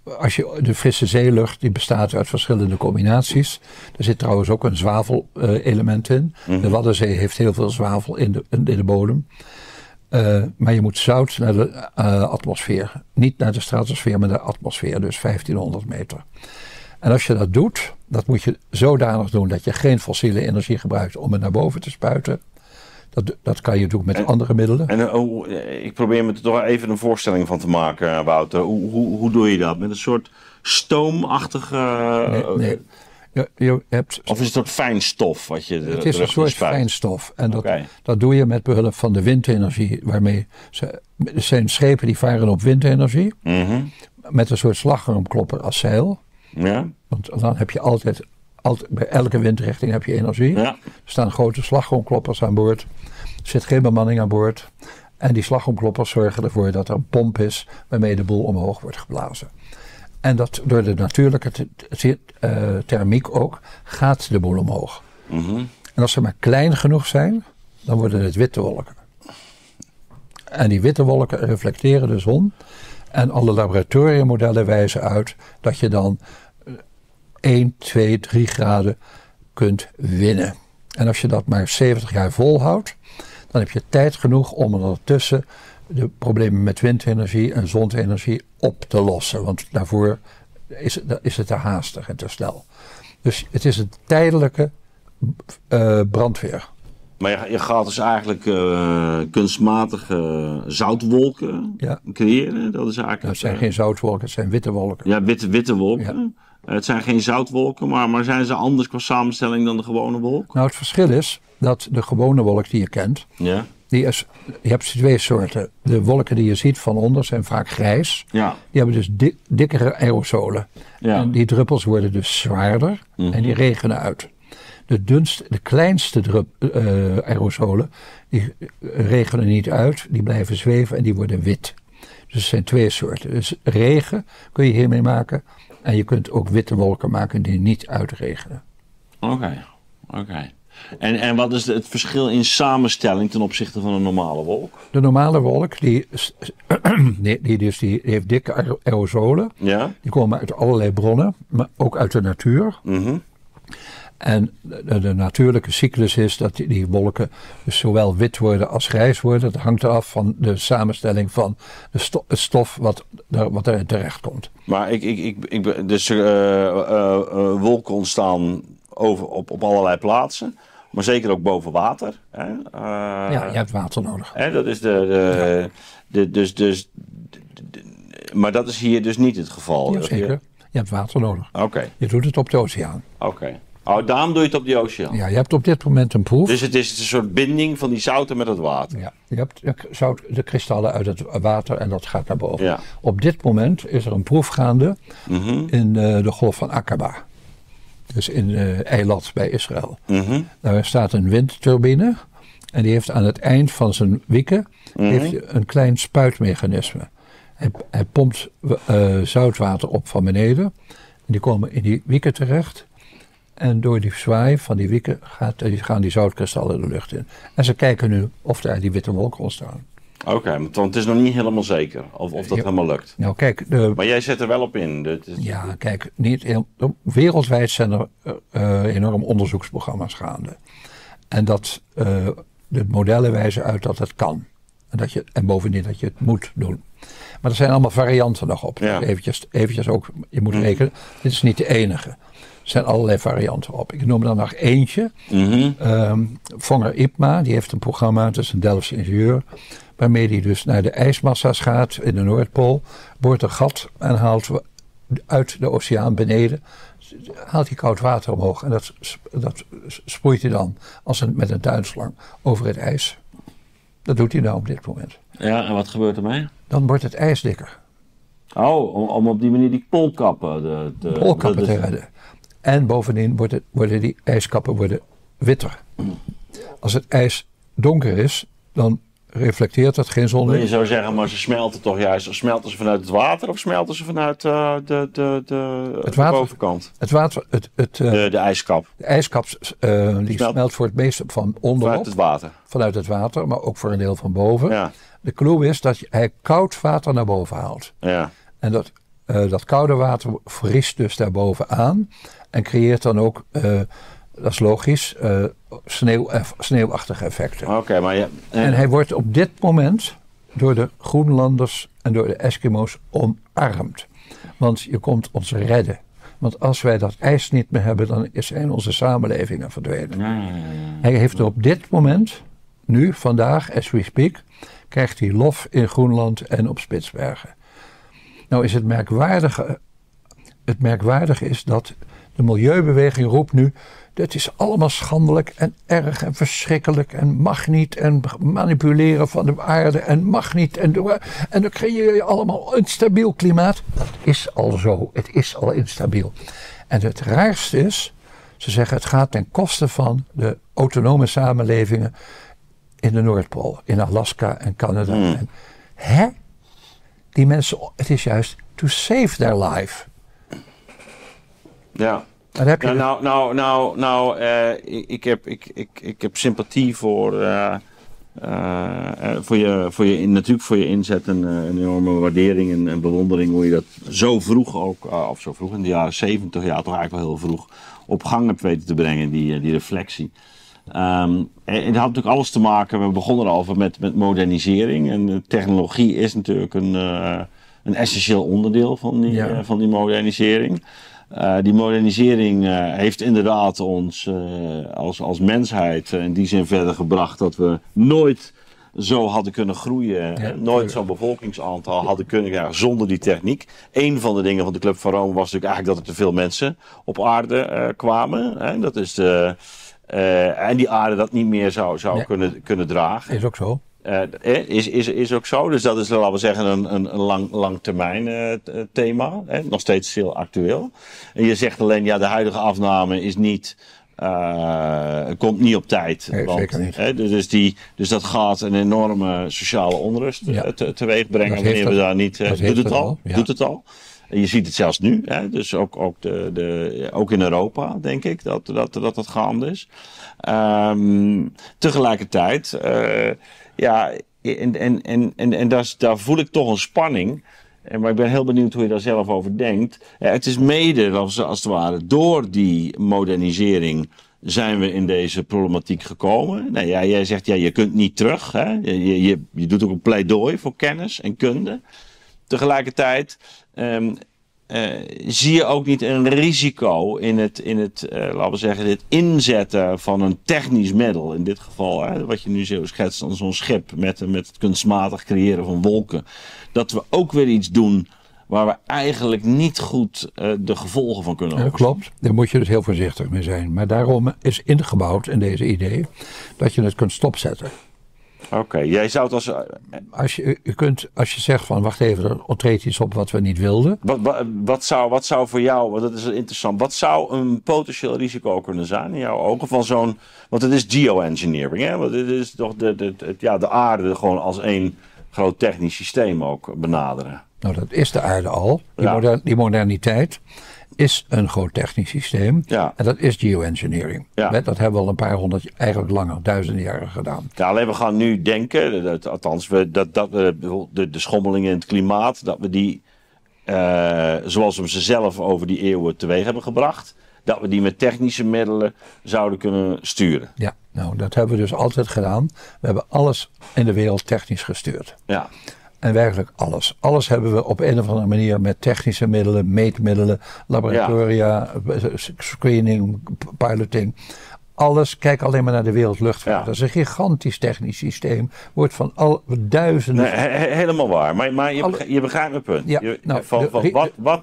als je de frisse zeelucht, die bestaat uit verschillende combinaties. Er zit trouwens ook een zwavel-element uh, in. Mm-hmm. De Waddenzee heeft heel veel zwavel in de, in de bodem. Uh, maar je moet zout naar de uh, atmosfeer. Niet naar de stratosfeer, maar naar de atmosfeer. Dus vijftienhonderd meter. En als je dat doet, dat moet je zodanig doen dat je geen fossiele energie gebruikt om het naar boven te spuiten. Dat, dat kan je doen met en, andere middelen. En uh, oh, ik probeer me er toch even een voorstelling van te maken, Wouter. Hoe, hoe, hoe doe je dat? Met een soort stoomachtige... Nee, nee. Je, je hebt, of is het een soort fijnstof wat je Het is een soort spuit? fijnstof. En dat, okay. dat doe je met behulp van de windenergie. Waarmee ze, er zijn schepen die varen op windenergie. Mm-hmm. Met een soort slagroomklopper als zeil. Ja. Want dan heb je altijd, altijd bij elke windrichting heb je energie. Ja. Er staan grote slagroomkloppers aan boord. Er zit geen bemanning aan boord. En die slagroomkloppers zorgen ervoor dat er een pomp is waarmee de boel omhoog wordt geblazen. En dat door de natuurlijke te, te, uh, thermiek ook gaat de boel omhoog. Mm-hmm. En als ze maar klein genoeg zijn, dan worden het witte wolken. En die witte wolken reflecteren de zon. En alle laboratoriummodellen wijzen uit dat je dan één, twee, drie graden kunt winnen. En als je dat maar zeventig jaar volhoudt, dan heb je tijd genoeg om ondertussen de problemen met windenergie en zonne-energie op te lossen. Want daarvoor is, is het te haastig en te snel. Dus het is een tijdelijke uh, brandweer. Maar je, je gaat dus eigenlijk uh, kunstmatige zoutwolken ja. creëren? Dat is eigenlijk. Het zijn uh, geen zoutwolken, het zijn witte wolken. Ja, witte, witte wolken. Ja. Uh, het zijn geen zoutwolken, maar, maar zijn ze anders qua samenstelling dan de gewone wolk? Nou, het verschil is dat de gewone wolk die je kent, ja. die is, je hebt twee soorten. De wolken die je ziet van onder zijn vaak grijs. Ja. Die hebben dus dik, dikkere aerosolen. Ja. En die druppels worden dus zwaarder mm-hmm. en die regenen uit. De dunste, de kleinste drup, uh, aerosolen, die regenen niet uit, die blijven zweven en die worden wit. Dus er zijn twee soorten. Dus regen kun je hiermee maken en je kunt ook witte wolken maken die niet uitregenen. Oké, okay. oké. Okay. En, en wat is het verschil in samenstelling ten opzichte van een normale wolk? De normale wolk, die, die, die, dus die, die heeft dikke aerosolen. Ja? Die komen uit allerlei bronnen, maar ook uit de natuur. Mm-hmm. En de, de natuurlijke cyclus is dat die, die wolken dus zowel wit worden als grijs worden. Dat hangt eraf van de samenstelling van de sto, het stof wat, er, wat erin terecht komt. Maar ik, ik, ik, ik, dus uh, uh, uh, wolken ontstaan over, op, op allerlei plaatsen. Maar zeker ook boven water. Hè? Uh, ja, je hebt water nodig. Hè, dat is de, de, ja. de, dus, dus, de, de, maar dat is hier dus niet het geval. Ja, zeker. Je hebt water nodig. Oké. Okay. Je doet het op de oceaan. Oké. Okay. Oh, daarom doe je het op die oceaan? Ja, je hebt op dit moment een proef. Dus het is een soort binding van die zouten met het water? Ja, je hebt de, zout, de kristallen uit het water en dat gaat naar boven. Ja. Op dit moment is er een proef gaande mm-hmm. in uh, de golf van Aqaba. Dus in uh, Eilat bij Israël. Mm-hmm. Daar staat een windturbine en die heeft aan het eind van zijn wieken mm-hmm. heeft een klein spuitmechanisme. Hij, hij pompt uh, zoutwater op van beneden en die komen in die wieken terecht. En door die zwaai van die wieken gaat, gaan die zoutkristallen de lucht in. En ze kijken nu of daar die witte wolken ontstaan. Oké, okay, want het is nog niet helemaal zeker of, of dat ja. helemaal lukt. Nou, kijk, de, maar jij zet er wel op in. Dat is, ja, kijk, niet heel, wereldwijd zijn er uh, enorm onderzoeksprogramma's gaande. En dat uh, de modellen wijzen uit dat het kan. En, dat je, en bovendien dat je het moet doen. Maar er zijn allemaal varianten nog op. Ja. Eventjes, eventjes ook, je moet rekenen, dit is niet de enige. Er zijn allerlei varianten op. Ik noem er nog eentje. Mm-hmm. Um, Vonger Ipma, die heeft een programma, het is een Delftse ingenieur, waarmee hij dus naar de ijsmassa's gaat in de Noordpool, boort een gat en haalt uit de oceaan beneden, haalt hij koud water omhoog en dat, dat sproeit hij dan als een, met een tuinslang over het ijs. Dat doet hij nou op dit moment. Ja, en wat gebeurt ermee? Dan wordt het ijs dikker. Oh, om, om op die manier die poolkappen de, de, poolkappen de, de, te redden. En bovendien worden, worden die ijskappen worden witter. Als het ijs donker is, dan reflecteert dat geen zonlicht. Je zou zeggen, maar ze smelten toch juist. Of smelten ze vanuit het water of smelten ze vanuit uh, de, de, de, het water, de bovenkant? Het water, het, het, uh, de, de ijskap. De ijskap uh, die smelt. smelt voor het meeste van onderop. Vanuit het water. Vanuit het water, maar ook voor een deel van boven. Ja. De clue is dat hij koud water naar boven haalt. Ja. En dat Uh, dat koude water vriest dus daarbovenaan en creëert dan ook, uh, dat is logisch, uh, sneeuw, uh, sneeuwachtige effecten. Oké, okay, maar ja, uh, en hij wordt op dit moment door de Groenlanders en door de Eskimo's omarmd. Want je komt ons redden. Want als wij dat ijs niet meer hebben, dan zijn onze samenlevingen verdwenen. Ja, ja, ja. Hij heeft er op dit moment, nu, vandaag, as we speak, krijgt hij lof in Groenland en op Spitsbergen. Nou is het merkwaardige, het merkwaardige is dat de milieubeweging roept nu, dit is allemaal schandelijk en erg en verschrikkelijk en mag niet en manipuleren van de aarde en mag niet en, en dan creëer je allemaal een stabiel klimaat. Dat is al zo, het is al instabiel. En het raarste is, ze zeggen het gaat ten koste van de autonome samenlevingen in de Noordpool, in Alaska en Canada. Mm. En, hè? Die mensen, het is juist to save their life. Ja. Heb je nou, nou, nou, nou, nou uh, ik, ik, heb, ik, ik, ik heb sympathie voor, uh, uh, voor, je, voor je, natuurlijk voor je inzet en uh, een enorme waardering en, en bewondering hoe je dat zo vroeg ook, uh, of zo vroeg in de jaren zeventig, ja toch eigenlijk wel heel vroeg, op gang hebt weten te brengen, die, die reflectie. Um, en het had natuurlijk alles te maken, we begonnen er al met, met modernisering en de technologie is natuurlijk een, uh, een essentieel onderdeel van die, ja. uh, van die modernisering. Uh, die modernisering uh, heeft inderdaad ons uh, als, als mensheid uh, in die zin verder gebracht dat we nooit zo hadden kunnen groeien, ja, nooit zo'n bevolkingsaantal hadden kunnen krijgen zonder die techniek. Eén van de dingen van de Club van Rome was natuurlijk eigenlijk dat er te veel mensen op aarde uh, kwamen. Hè? Dat is de, uh, en die aarde dat niet meer zou, zou ja. kunnen, kunnen dragen. Is ook zo. Uh, is, is, is ook zo, dus dat is, laten we zeggen, een, een, een lang, lang termijn uh, thema, hè? Nog steeds heel actueel. En je zegt alleen, ja, de huidige afname is niet, uh, komt niet op tijd. Nee, want, zeker niet. Hè, dus, die, dus dat gaat een enorme sociale onrust ja. te, teweeg brengen wanneer we daar niet, uh, doet het al, al ja. doet het al. En je ziet het zelfs nu, hè? Dus ook, ook, de, de, ook in Europa, denk ik, dat dat, dat, dat gaande is. Um, tegelijkertijd, uh, ja, en, en, en, en, en daar, daar voel ik toch een spanning. Maar ik ben heel benieuwd hoe je daar zelf over denkt. Ja, het is mede, als, als het ware, door die modernisering zijn we in deze problematiek gekomen. Nou, ja, jij zegt, ja, je kunt niet terug. Hè? Je, je, je doet ook een pleidooi voor kennis en kunde. Tegelijkertijd um, uh, zie je ook niet een risico in het, in het uh, laten we zeggen, het inzetten van een technisch middel. In dit geval, hè, wat je nu zo schetst, als zo'n schip met, met het kunstmatig creëren van wolken. Dat we ook weer iets doen waar we eigenlijk niet goed uh, de gevolgen van kunnen overzien. Ja, klopt, daar moet je dus heel voorzichtig mee zijn. Maar daarom is ingebouwd in deze idee dat je het kunt stopzetten. Oké, okay, jij zou het als... Als je, je kunt, als je zegt van, wacht even, er treedt iets op wat we niet wilden. Wat, wat, wat, zou, wat zou voor jou, want dat is interessant, wat zou een potentieel risico kunnen zijn in jouw ogen van zo'n... Want het is geoengineering, hè? Want het is toch de, de, de, ja, de aarde gewoon als één groot technisch systeem ook benaderen. Nou, dat is de aarde al. Die, ja. moder, die moderniteit is een groot technisch systeem. Ja. En dat is geoengineering. Ja. Dat hebben we al een paar honderd, eigenlijk langer, duizenden jaren gedaan. Ja, alleen we gaan nu denken, dat, althans, we, dat, dat we de, de schommelingen in het klimaat, dat we die, uh, zoals we ze zelf over die eeuwen teweeg hebben gebracht, dat we die met technische middelen zouden kunnen sturen. Ja, nou, dat hebben we dus altijd gedaan. We hebben alles in de wereld technisch gestuurd. Ja. En werkelijk alles. Alles hebben we op een of andere manier met technische middelen, meetmiddelen, laboratoria, ja. screening, piloting. Alles, kijk alleen maar naar de wereldluchtvaart. Ja. Dat is een gigantisch technisch systeem. Wordt van al duizenden... Nee, he, helemaal waar. Maar, maar je, Alle... je begrijpt mijn punt. Ja, je, nou, van, van, de, wat... wat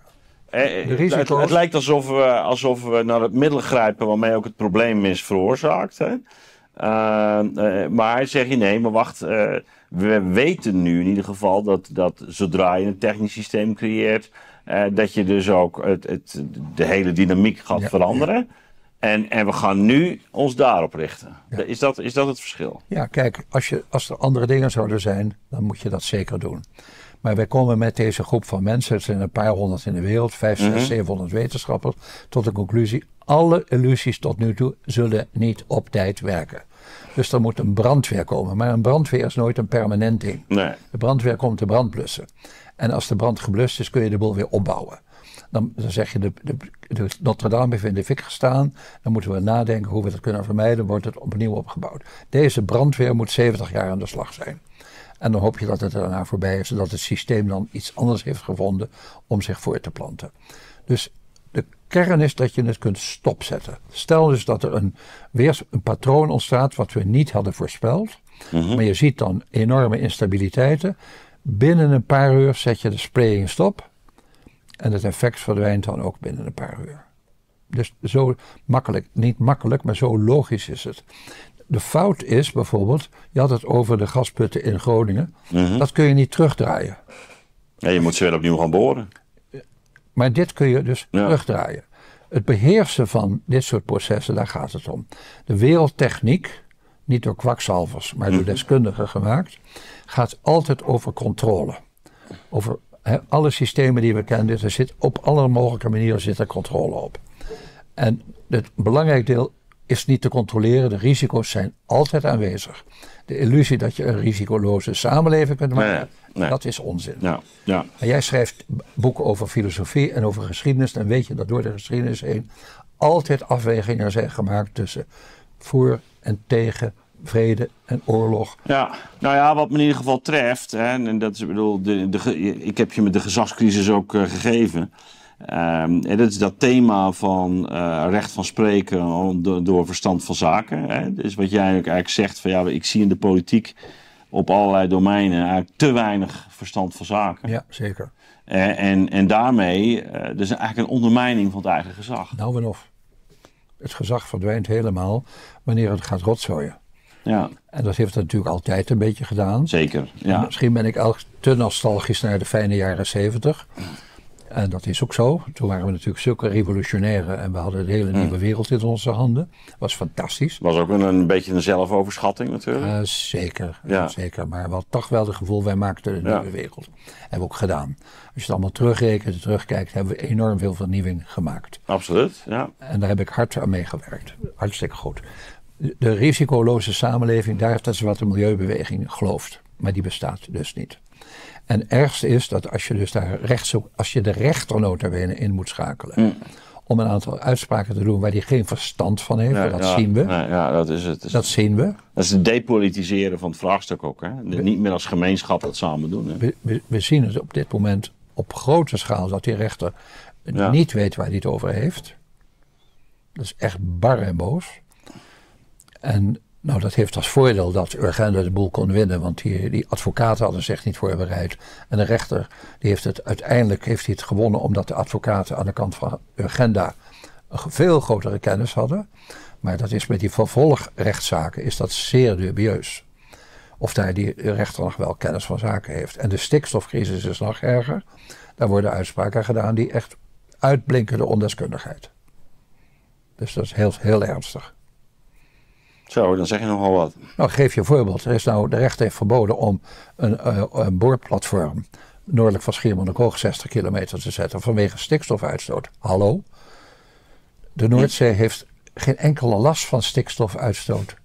eh, het, het lijkt alsof we, alsof we naar het middel grijpen waarmee ook het probleem is veroorzaakt. Hè? Uh, uh, maar zeg je nee, maar wacht... Uh, we weten nu in ieder geval dat, dat zodra je een technisch systeem creëert, uh, dat je dus ook het, het, de hele dynamiek gaat ja, veranderen. Ja. En, en we gaan nu ons daarop richten. Ja. Is, dat, is dat het verschil? Ja, kijk, als, je, als er andere dingen zouden zijn, dan moet je dat zeker doen. Maar wij komen met deze groep van mensen, het zijn een paar honderd in de wereld, vijf, zes, mm-hmm. zevenhonderd wetenschappers, tot de conclusie, alle illusies tot nu toe zullen niet op tijd werken. Dus er moet een brandweer komen. Maar een brandweer is nooit een permanent ding. Nee. De brandweer komt de brand blussen. En als de brand geblust is, kun je de boel weer opbouwen. Dan, dan zeg je, de, de, de Notre Dame heeft in de fik gestaan. Dan moeten we nadenken hoe we dat kunnen vermijden. Wordt het opnieuw opgebouwd. Deze brandweer moet zeventig jaar aan de slag zijn. En dan hoop je dat het daarna voorbij is. Zodat het systeem dan iets anders heeft gevonden om zich voor te planten. Dus de kern is dat je het kunt stopzetten. Stel dus dat er een, weer een patroon ontstaat wat we niet hadden voorspeld. Mm-hmm. Maar je ziet dan enorme instabiliteiten. Binnen een paar uur zet je de spraying stop. En het effect verdwijnt dan ook binnen een paar uur. Dus zo makkelijk, niet makkelijk, maar zo logisch is het. De fout is bijvoorbeeld, je had het over de gasputten in Groningen. Mm-hmm. Dat kun je niet terugdraaien. Ja, je moet ze weer opnieuw gaan boren. Maar dit kun je dus ja. terugdraaien. Het beheersen van dit soort processen, daar gaat het om. De wereldtechniek, niet door kwakzalvers, maar door deskundigen gemaakt, gaat altijd over controle. Over he, alle systemen die we kennen, er zit op alle mogelijke manieren zit er controle op. En het belangrijk deel is niet te controleren, de risico's zijn altijd aanwezig. De illusie dat je een risicoloze samenleving kunt maken, nee, nee. dat is onzin. Ja, ja. En jij schrijft boeken over filosofie en over geschiedenis, dan weet je dat door de geschiedenis heen altijd afwegingen zijn gemaakt tussen voor en tegen vrede en oorlog. Ja, nou ja, wat me in ieder geval treft, hè, en dat is, ik bedoel, de, de, ik heb je met de gezagscrisis ook uh, gegeven. Um, en dat is dat thema van uh, recht van spreken door, door verstand van zaken. Hè. Dus wat jij eigenlijk zegt, van ja, ik zie in de politiek op allerlei domeinen eigenlijk te weinig verstand van zaken. Ja, zeker. En, en, en daarmee, uh, dus eigenlijk een ondermijning van het eigen gezag. Nou en of. Het gezag verdwijnt helemaal wanneer het gaat rotzooien. Ja. En dat heeft het natuurlijk altijd een beetje gedaan. Zeker, ja. En misschien ben ik ook te nostalgisch naar de fijne jaren zeventig. En dat is ook zo. Toen waren we natuurlijk zulke revolutionairen en we hadden de hele nieuwe mm. wereld in onze handen. Dat was fantastisch. Was ook een, een beetje een zelfoverschatting natuurlijk. Uh, zeker, ja. zeker. Maar we hadden toch wel het gevoel, wij maakten de nieuwe ja. wereld. Hebben we ook gedaan. Als je het allemaal terugrekent en terugkijkt, hebben we enorm veel vernieuwing gemaakt. Absoluut, ja. En daar heb ik hard aan meegewerkt. Hartstikke goed. De risicoloze samenleving, daar dat is wat de milieubeweging gelooft. Maar die bestaat dus niet. En het ergste is dat als je dus daar rechts, als je de rechter nota bene in moet schakelen. Mm. Om een aantal uitspraken te doen waar hij geen verstand van heeft. Ja, dat ja, zien we. Ja, ja, dat is het. Dat zien we. Dat is het depolitiseren van het vraagstuk ook. Hè? De, niet meer als gemeenschap dat samen doen. Hè? We, we, we zien het op dit moment op grote schaal dat die rechter ja. niet weet waar hij het over heeft. Dat is echt bar en boos. En nou, dat heeft als voordeel dat Urgenda de boel kon winnen, want die, die advocaten hadden zich niet voorbereid. En de rechter, die heeft het uiteindelijk heeft hij het gewonnen omdat de advocaten aan de kant van Urgenda een veel grotere kennis hadden. Maar dat is met die vervolgrechtszaken is dat zeer dubieus. Of daar die rechter nog wel kennis van zaken heeft. En de stikstofcrisis is nog erger. Daar worden uitspraken gedaan die echt uitblinken de ondeskundigheid. Dus dat is heel, heel ernstig. Zo, dan zeg je nogal wat. Nou, ik geef je een voorbeeld. Er is nou, de rechter heeft verboden om een, uh, een boorplatform noordelijk van Schiermonnikoog zestig kilometer te zetten vanwege stikstofuitstoot. Hallo? De Noordzee heeft geen enkele last van stikstofuitstoot.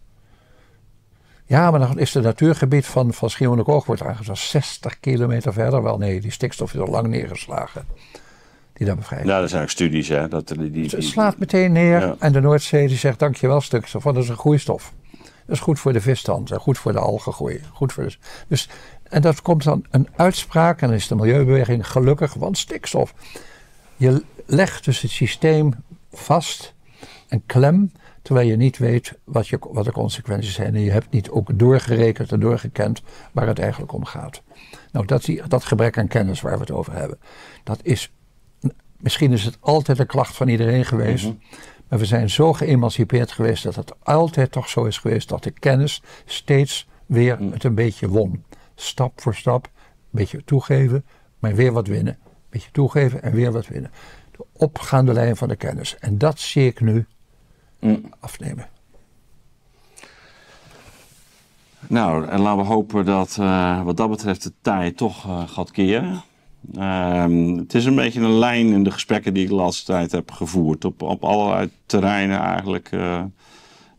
Ja, maar dan is het natuurgebied van, van Schiermonnikoog wordt eigenlijk zestig kilometer verder. Wel nee, die stikstof is al lang neergeslagen. Die daar bevrijdt. Ja, dat zijn ook studies, hè. Dat, die, die, het slaat meteen neer ja. en de Noordzee die zegt dankjewel stikstof, want dat is een groeistof. Dat is goed voor de visstand en goed voor de algengroei. Goed voor de, dus, en dat komt dan een uitspraak en dan is de milieubeweging gelukkig, want stikstof. Je legt dus het systeem vast en klem, terwijl je niet weet wat, je, wat de consequenties zijn. En je hebt niet ook doorgerekend en doorgekend waar het eigenlijk om gaat. Nou, dat, die, dat gebrek aan kennis waar we het over hebben, dat is... Misschien is het altijd een klacht van iedereen geweest. Mm-hmm. Maar we zijn zo geëmancipeerd geweest dat het altijd toch zo is geweest dat de kennis steeds weer mm. het een beetje won. Stap voor stap, een beetje toegeven, maar weer wat winnen. Een beetje toegeven en weer wat winnen. De opgaande lijn van de kennis. En dat zie ik nu mm. afnemen. Nou, en laten we hopen dat uh, wat dat betreft de tij toch uh, gaat keren. Um, het is een beetje een lijn in de gesprekken die ik de laatste tijd heb gevoerd. Op, op allerlei terreinen eigenlijk uh,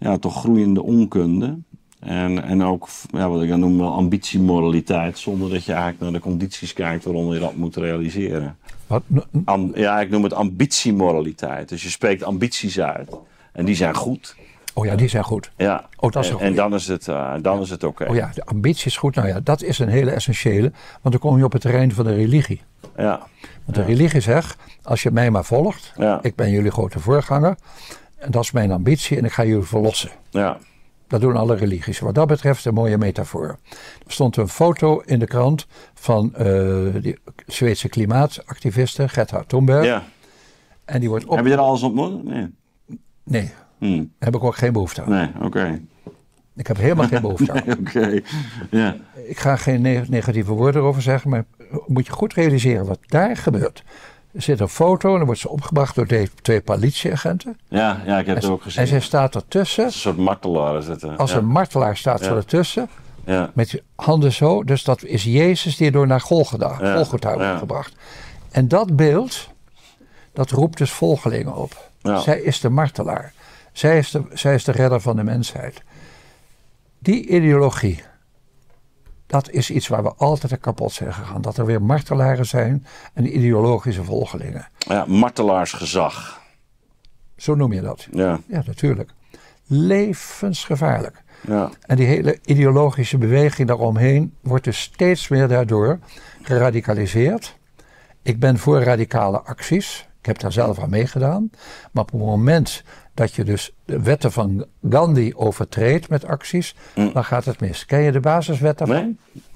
ja, toch groeiende onkunde. En, en ook ja, wat ik dan noem wel ambitiemoraliteit, zonder dat je eigenlijk naar de condities kijkt waaronder je dat moet realiseren. Wat? Am, ja, ik noem het ambitiemoraliteit. Dus je spreekt ambities uit en die zijn goed. Oh ja, die zijn goed. Ja, oh, dat is en, en dan is het, uh, dan ja. is het oké. Okay. Oh ja, de ambitie is goed. Nou ja, dat is een hele essentiële, want dan kom je op het terrein van de religie. Ja. Want de ja. religie zegt, als je mij maar volgt, ja. ik ben jullie grote voorganger, en dat is mijn ambitie en ik ga jullie verlossen. Ja. Dat doen alle religies. Wat dat betreft een mooie metafoor. Er stond een foto in de krant van uh, de Zweedse klimaatactiviste Greta Thunberg. Ja. En die wordt op... Heb je er al eens ontmoet? Nee. Nee. Hmm. Daar heb ik ook geen behoefte aan. Nee, oké. Okay. Ik heb helemaal geen behoefte aan. Nee, oké. Okay. Ja. Ik ga geen neg- negatieve woorden erover zeggen, maar moet je goed realiseren wat daar gebeurt. Er zit een foto en dan wordt ze opgebracht door de twee politieagenten. Ja, ja, ik heb en, het ook gezien. En zij staat ertussen. Een soort martelaar is het. Als ja. een martelaar staat ze ja. ertussen. Ja. Met je handen zo. Dus dat is Jezus die door naar Golgotha, ja. Golgotha wordt ja. gebracht. En dat beeld, dat roept dus volgelingen op. Ja. Zij is de martelaar. Zij is de, zij is de redder van de mensheid. Die ideologie, dat is iets waar we altijd aan kapot zijn gegaan. Dat er weer martelaren zijn en ideologische volgelingen. Ja, martelaarsgezag. Zo noem je dat. Ja, ja natuurlijk. Levensgevaarlijk. Ja. En die hele ideologische beweging daaromheen wordt dus steeds meer daardoor geradicaliseerd. Ik ben voor radicale acties. Ik heb daar zelf aan meegedaan. Maar op het moment dat je dus de wetten van Gandhi overtreedt met acties, mm. dan gaat het mis. Ken je de basiswet daarvan? Nee.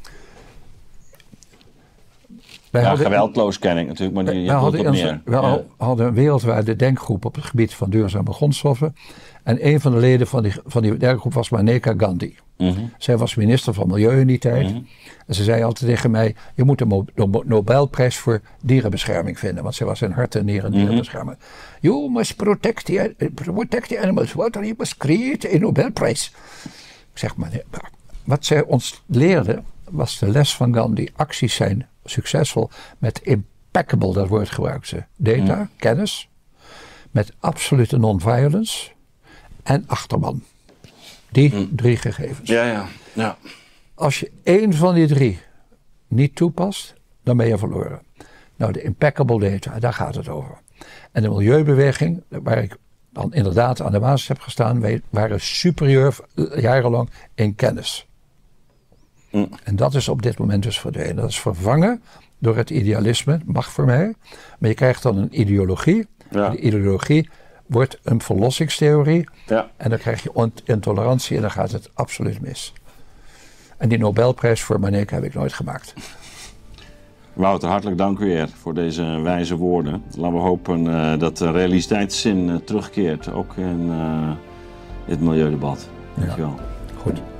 Wij ja, hadden, geweldloos ken ik natuurlijk, maar die, je hadden op meer. We ja. hadden een wereldwijde denkgroep op het gebied van duurzame grondstoffen. En een van de leden van die, van die denkgroep was Maneka Gandhi. Mm-hmm. Zij was minister van Milieu in die tijd. Mm-hmm. En ze zei altijd tegen mij, je moet de Mo- no- Nobelprijs voor dierenbescherming vinden. Want zij was in hart en nieren dierenbeschermer. Mm-hmm. You must protect the, protect the animals. What you must create a Nobelprijs. Ik zeg maar, wat zij ons leerde was de les van Gandhi. Acties zijn succesvol met impeccable, dat woord gebruikt ze. Data, mm. kennis. Met absolute non-violence. En achterban. Die mm. drie gegevens. Ja, ja, ja. Als je één van die drie niet toepast, dan ben je verloren. Nou, de impeccable data, daar gaat het over. En de milieubeweging, waar ik dan inderdaad aan de basis heb gestaan, wij waren superieur jarenlang in kennis. Mm. En dat is op dit moment dus verdwenen. Dat is vervangen door het idealisme, mag voor mij. Maar je krijgt dan een ideologie. Ja. De ideologie wordt een verlossingstheorie. Ja. En dan krijg je ont- intolerantie en dan gaat het absoluut mis. En die Nobelprijs voor Maneka heb ik nooit gemaakt. Wouter, hartelijk dank weer voor deze wijze woorden. Laten we hopen uh, dat de realiteitszin uh, terugkeert, ook in uh, het milieudebat. Dankjewel. Ja, goed.